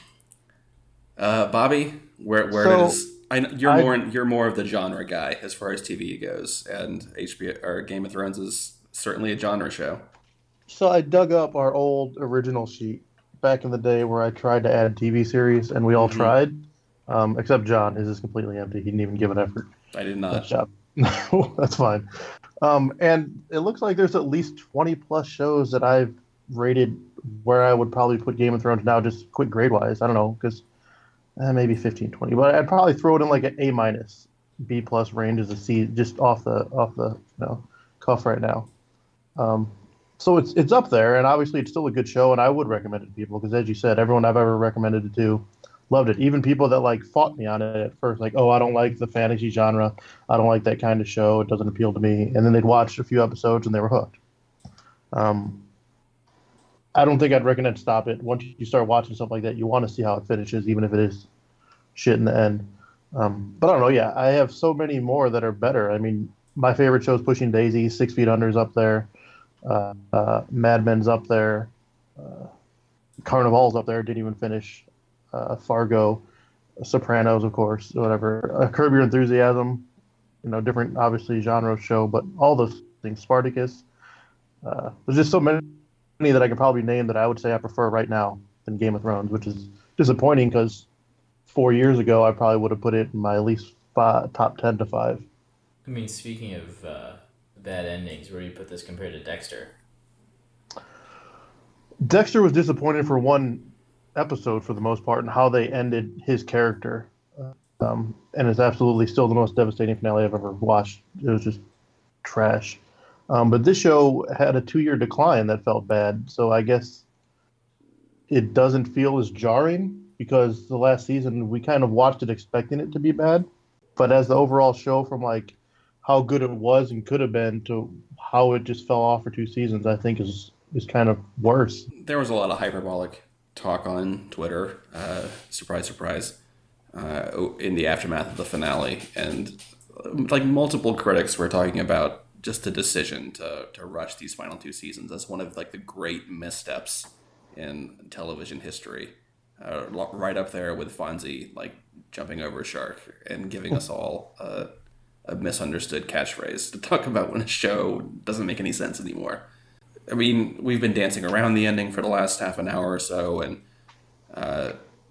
Bobby, where does you're more of the genre guy as far as TV goes, and HBO or Game of Thrones is certainly a genre show. So I dug up our old original sheet back in the day where I tried to add TV series, and we all tried, except John. His is completely empty. He didn't even give an effort. I did not. No, that's fine. And it looks like there's at least 20 plus shows that I've rated where I would probably put Game of Thrones now, just quick grade wise. I don't know, because maybe 15, 20, but I'd probably throw it in like an A-, B+ range as a C, just off the cuff right now. So it's up there, and obviously it's still a good show, and I would recommend it to people because, as you said, everyone I've ever recommended it to loved it. Even people that like fought me on it at first, like, oh, I don't like the fantasy genre, I don't like that kind of show, it doesn't appeal to me, and then they'd watch a few episodes and they were hooked. I don't think I'd recommend to stop it. Once you start watching stuff like that, you want to see how it finishes, even if it is shit in the end. But I don't know. Yeah, I have so many more that are better. I mean, my favorite show is Pushing Daisy. 6 Feet Under's up there. Mad Men's up there. Carnival's up there. Didn't even finish. Fargo, Sopranos, of course, whatever. Curb Your Enthusiasm. Different, obviously, genre show, but all those things. Spartacus. There's just so many that I could probably name that I would say I prefer right now than Game of Thrones, which is disappointing because 4 years ago I probably would have put it in my at least top 10 to 5. I mean, speaking of bad endings, where do you put this compared to Dexter? Dexter was disappointed for one episode for the most part and how they ended his character. And it's absolutely still the most devastating finale I've ever watched. It was just trash. But this show had a 2-year decline that felt bad. So I guess it doesn't feel as jarring because the last season we kind of watched it expecting it to be bad. But as the overall show from like how good it was and could have been to how it just fell off for 2 seasons, I think is kind of worse. There was a lot of hyperbolic talk on Twitter, surprise, surprise, in the aftermath of the finale. And like multiple critics were talking about just the decision to rush these final 2 seasons as one of like the great missteps in television history. Right up there with Fonzie, like jumping over a shark and giving us all a misunderstood catchphrase to talk about when a show doesn't make any sense anymore. I mean, we've been dancing around the ending for the last half an hour or so, and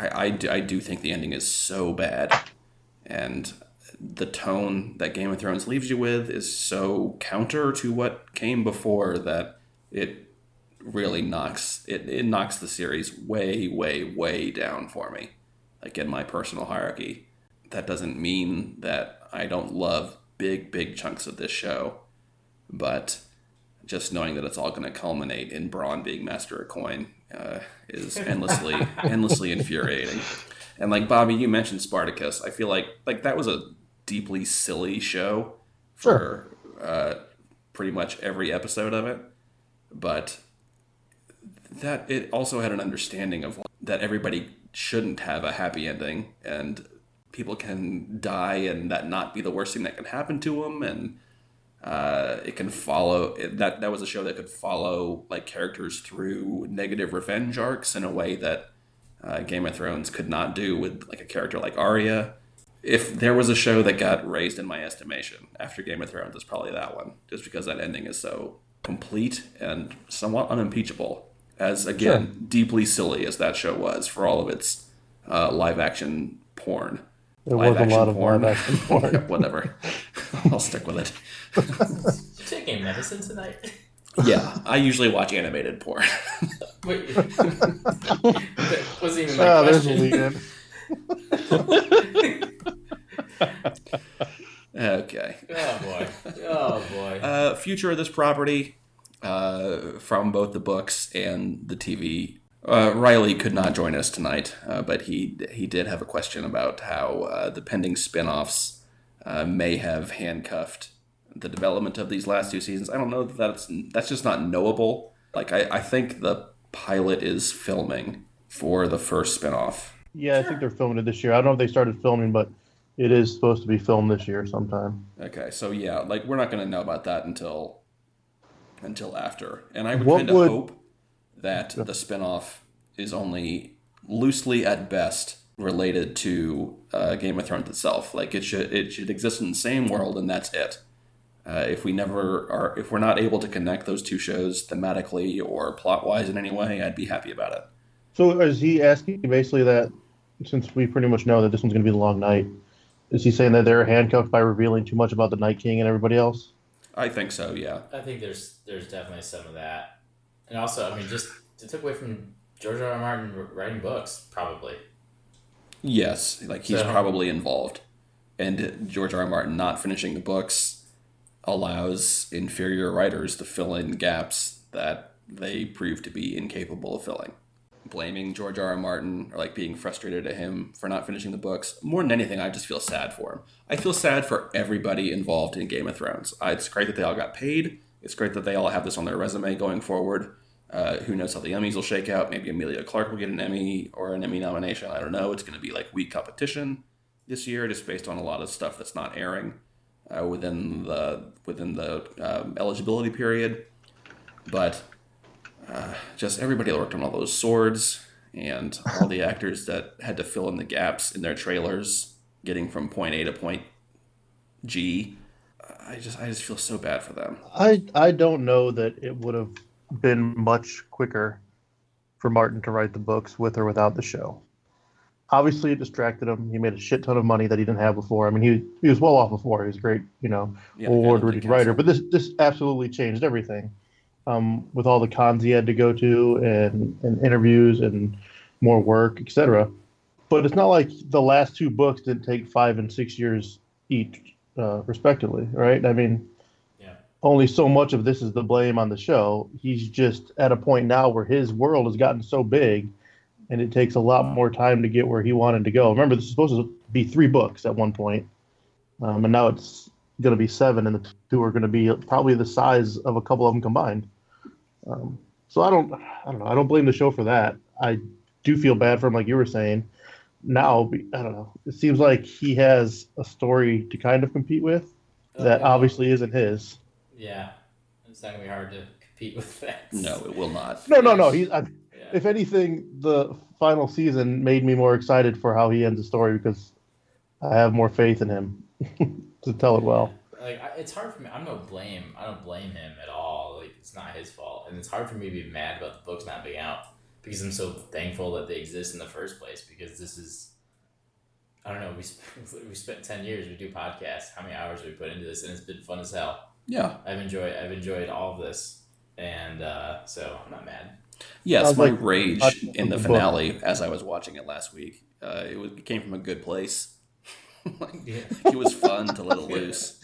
I do think the ending is so bad, and the tone that Game of Thrones leaves you with is so counter to what came before that it really knocks the series way, way, way down for me, like in my personal hierarchy. That doesn't mean that I don't love big chunks of this show, but just knowing that it's all going to culminate in Bronn being Master of Coin is endlessly infuriating. And like Bobby, you mentioned Spartacus. I feel like that was a deeply silly show for pretty much every episode of it, but that it also had an understanding of that everybody shouldn't have a happy ending, and people can die, and that not be the worst thing that can happen to them, and it can follow that was a show that could follow like characters through negative revenge arcs in a way that Game of Thrones could not do with like a character like Arya. If there was a show that got raised in my estimation after Game of Thrones, it's probably that one, just because that ending is so complete and somewhat unimpeachable, as again deeply silly as that show was for all of its live action porn. There was a lot of live action porn. Whatever. I'll stick with it. You taking medicine tonight? Yeah, I usually watch animated porn. Wait, that wasn't even my There's a question. lead in. Okay. Oh boy. Future of this property, from both the books and the TV. Riley could not join us tonight, but he did have a question about how the pending spin-offs may have handcuffed the development of these last 2 seasons. I don't know that that's just not knowable. Like I think the pilot is filming for the first spin-off. Yeah, I think they're filming it this year. I don't know if they started filming, but it is supposed to be filmed this year sometime. Okay, so yeah, like we're not going to know about that until after. And I would kind of hope that the spin-off is only loosely at best related to Game of Thrones itself. Like it should exist in the same world, and that's it. If we're not able to connect those 2 shows thematically or plot-wise in any way, I'd be happy about it. So is he asking basically that, since we pretty much know that this one's going to be the Long Night, is he saying that they're handcuffed by revealing too much about the Night King and everybody else? I think so, yeah. I think there's definitely some of that, and also, I mean, just it took away from George R. R. Martin writing books, probably. Yes, like he's probably involved, and George R. R. Martin not finishing the books allows inferior writers to fill in gaps that they prove to be incapable of filling. Blaming George R. R. Martin or like being frustrated at him for not finishing the books, more than anything, I just feel sad for him. I feel sad for everybody involved in Game of Thrones. It's great that they all got paid. It's great that they all have this on their resume going forward. Who knows how the Emmys will shake out? Maybe Emilia Clarke will get an Emmy or an Emmy nomination. I don't know. It's going to be like weak competition this year, just based on a lot of stuff that's not airing within the eligibility period. But just everybody that worked on all those swords and all the actors that had to fill in the gaps in their trailers, getting from point A to point G. I just feel so bad for them. I don't know that it would have been much quicker for Martin to write the books with or without the show. Obviously, it distracted him. He made a shit ton of money that he didn't have before. I mean, he was well off before. He was a great, award-winning writer. But this absolutely changed everything. With all the cons he had to go to and interviews and more work, etc. But it's not like the last 2 books didn't take 5 and 6 years each, respectively, right? I mean, only so much of this is the blame on the show. He's just at a point now where his world has gotten so big, and it takes a lot more time to get where he wanted to go. Remember, this is supposed to be 3 books at one point, and now it's going to be 7, and the 2 are going to be probably the size of a couple of them combined. So I don't know. I don't blame the show for that. I do feel bad for him, like you were saying. Now, I don't know. It seems like he has a story to kind of compete with that obviously isn't his. Yeah, it's not gonna be hard to compete with that. No, it will not. No. If anything, the final season made me more excited for how he ends the story because I have more faith in him to tell it well. Like it's hard for me. I don't blame him at all. Like it's not his fault, and it's hard for me to be mad about the books not being out because I'm so thankful that they exist in the first place. Because this is, I don't know, we spent 10 years, we do podcasts. How many hours we put into this, and it's been fun as hell. Yeah, I've enjoyed all of this, and so I'm not mad. Yes, my rage in the finale as I was watching it last week, it came from a good place. It was fun to let it loose.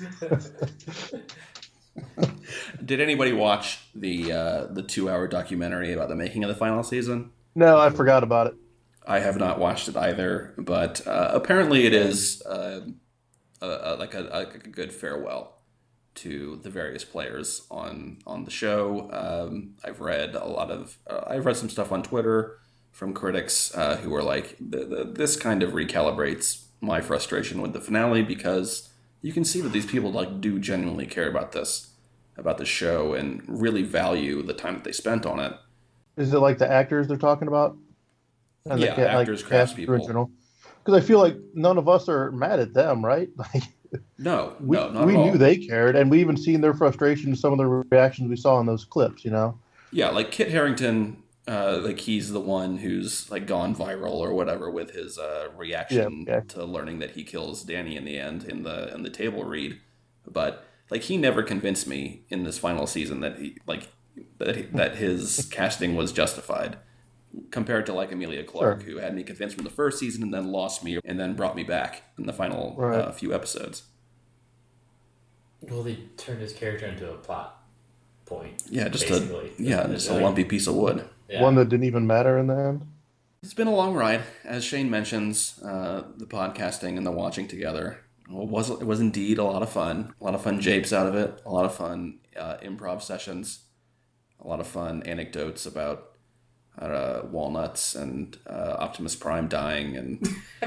Did anybody watch the 2-hour documentary about the making of the final season? No, I forgot about it. I have not watched it either, but apparently it is like a good farewell to the various players on the show. I've read some stuff on Twitter from critics who were like, this kind of recalibrates my frustration with the finale, because you can see that these people like do genuinely care about the show and really value the time that they spent on it. Is it like the actors they're talking about? And yeah, actors, craftspeople. Because I feel like none of us are mad at them, right? Like, no, we not at all. knew they cared, and we even seen their frustration in some of the reactions we saw in those clips, you know? Yeah, like Kit Harington, like he's the one who's like gone viral or whatever with his reaction to learning that he kills Danny in the end in the table read. But like he never convinced me in this final season that that his casting was justified, compared to like Emilia Clarke, who had me convinced from the first season and then lost me and then brought me back in the final few episodes. Well, they turned his character into a plot point. Yeah, just a lumpy piece of wood. Yeah. One that didn't even matter in the end. It's been a long ride, as Shane mentions. The podcasting and the watching together it was indeed a lot of fun. A lot of fun japes out of it. A lot of fun improv sessions. A lot of fun anecdotes about walnuts and Optimus Prime dying and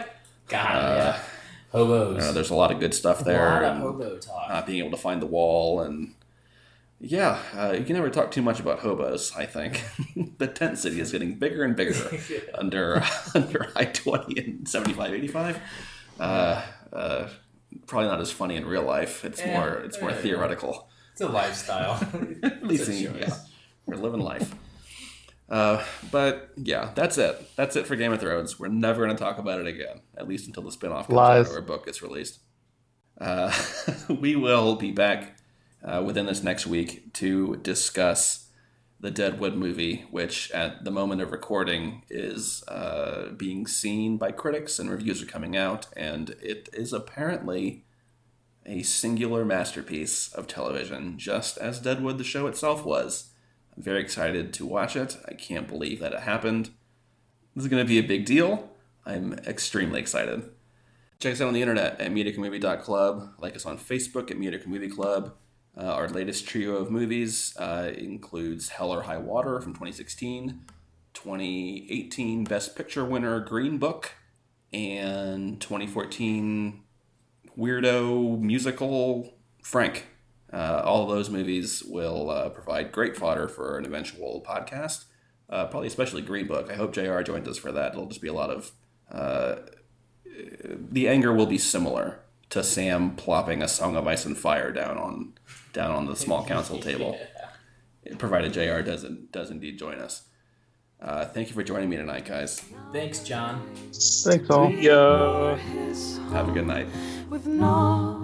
hobos. There's a lot of good stuff there. A lot of hobo talk. Not being able to find the wall, and you can never talk too much about hobos. I think the tent city is getting bigger and bigger under I-20 and 75-85. Probably not as funny in real life. It's more theoretical. It's a lifestyle. At least we're living life. But yeah, that's it. That's it for Game of Thrones. We're never going to talk about it again, at least until the spinoff comes out or a book gets released. We will be back within this next week to discuss the Deadwood movie, which at the moment of recording is being seen by critics and reviews are coming out, and it is apparently a singular masterpiece of television, just as Deadwood the show itself was. I'm very excited to watch it. I can't believe that it happened. This is going to be a big deal. I'm extremely excited. Check us out on the internet at MediaComMovie.club. Like us on Facebook at Mediocre Movie Club. Our latest trio of movies includes Hell or High Water from 2016, 2018 Best Picture winner Green Book, and 2014 weirdo musical Frank. All of those movies will provide great fodder for an eventual podcast, probably especially Green Book. I hope JR joins us for that. It'll just be a lot of... the anger will be similar to Sam plopping A Song of Ice and Fire down on the small council table, provided JR does indeed join us. Thank you for joining me tonight, guys. Thanks, John. Thanks all. Have a good night. With no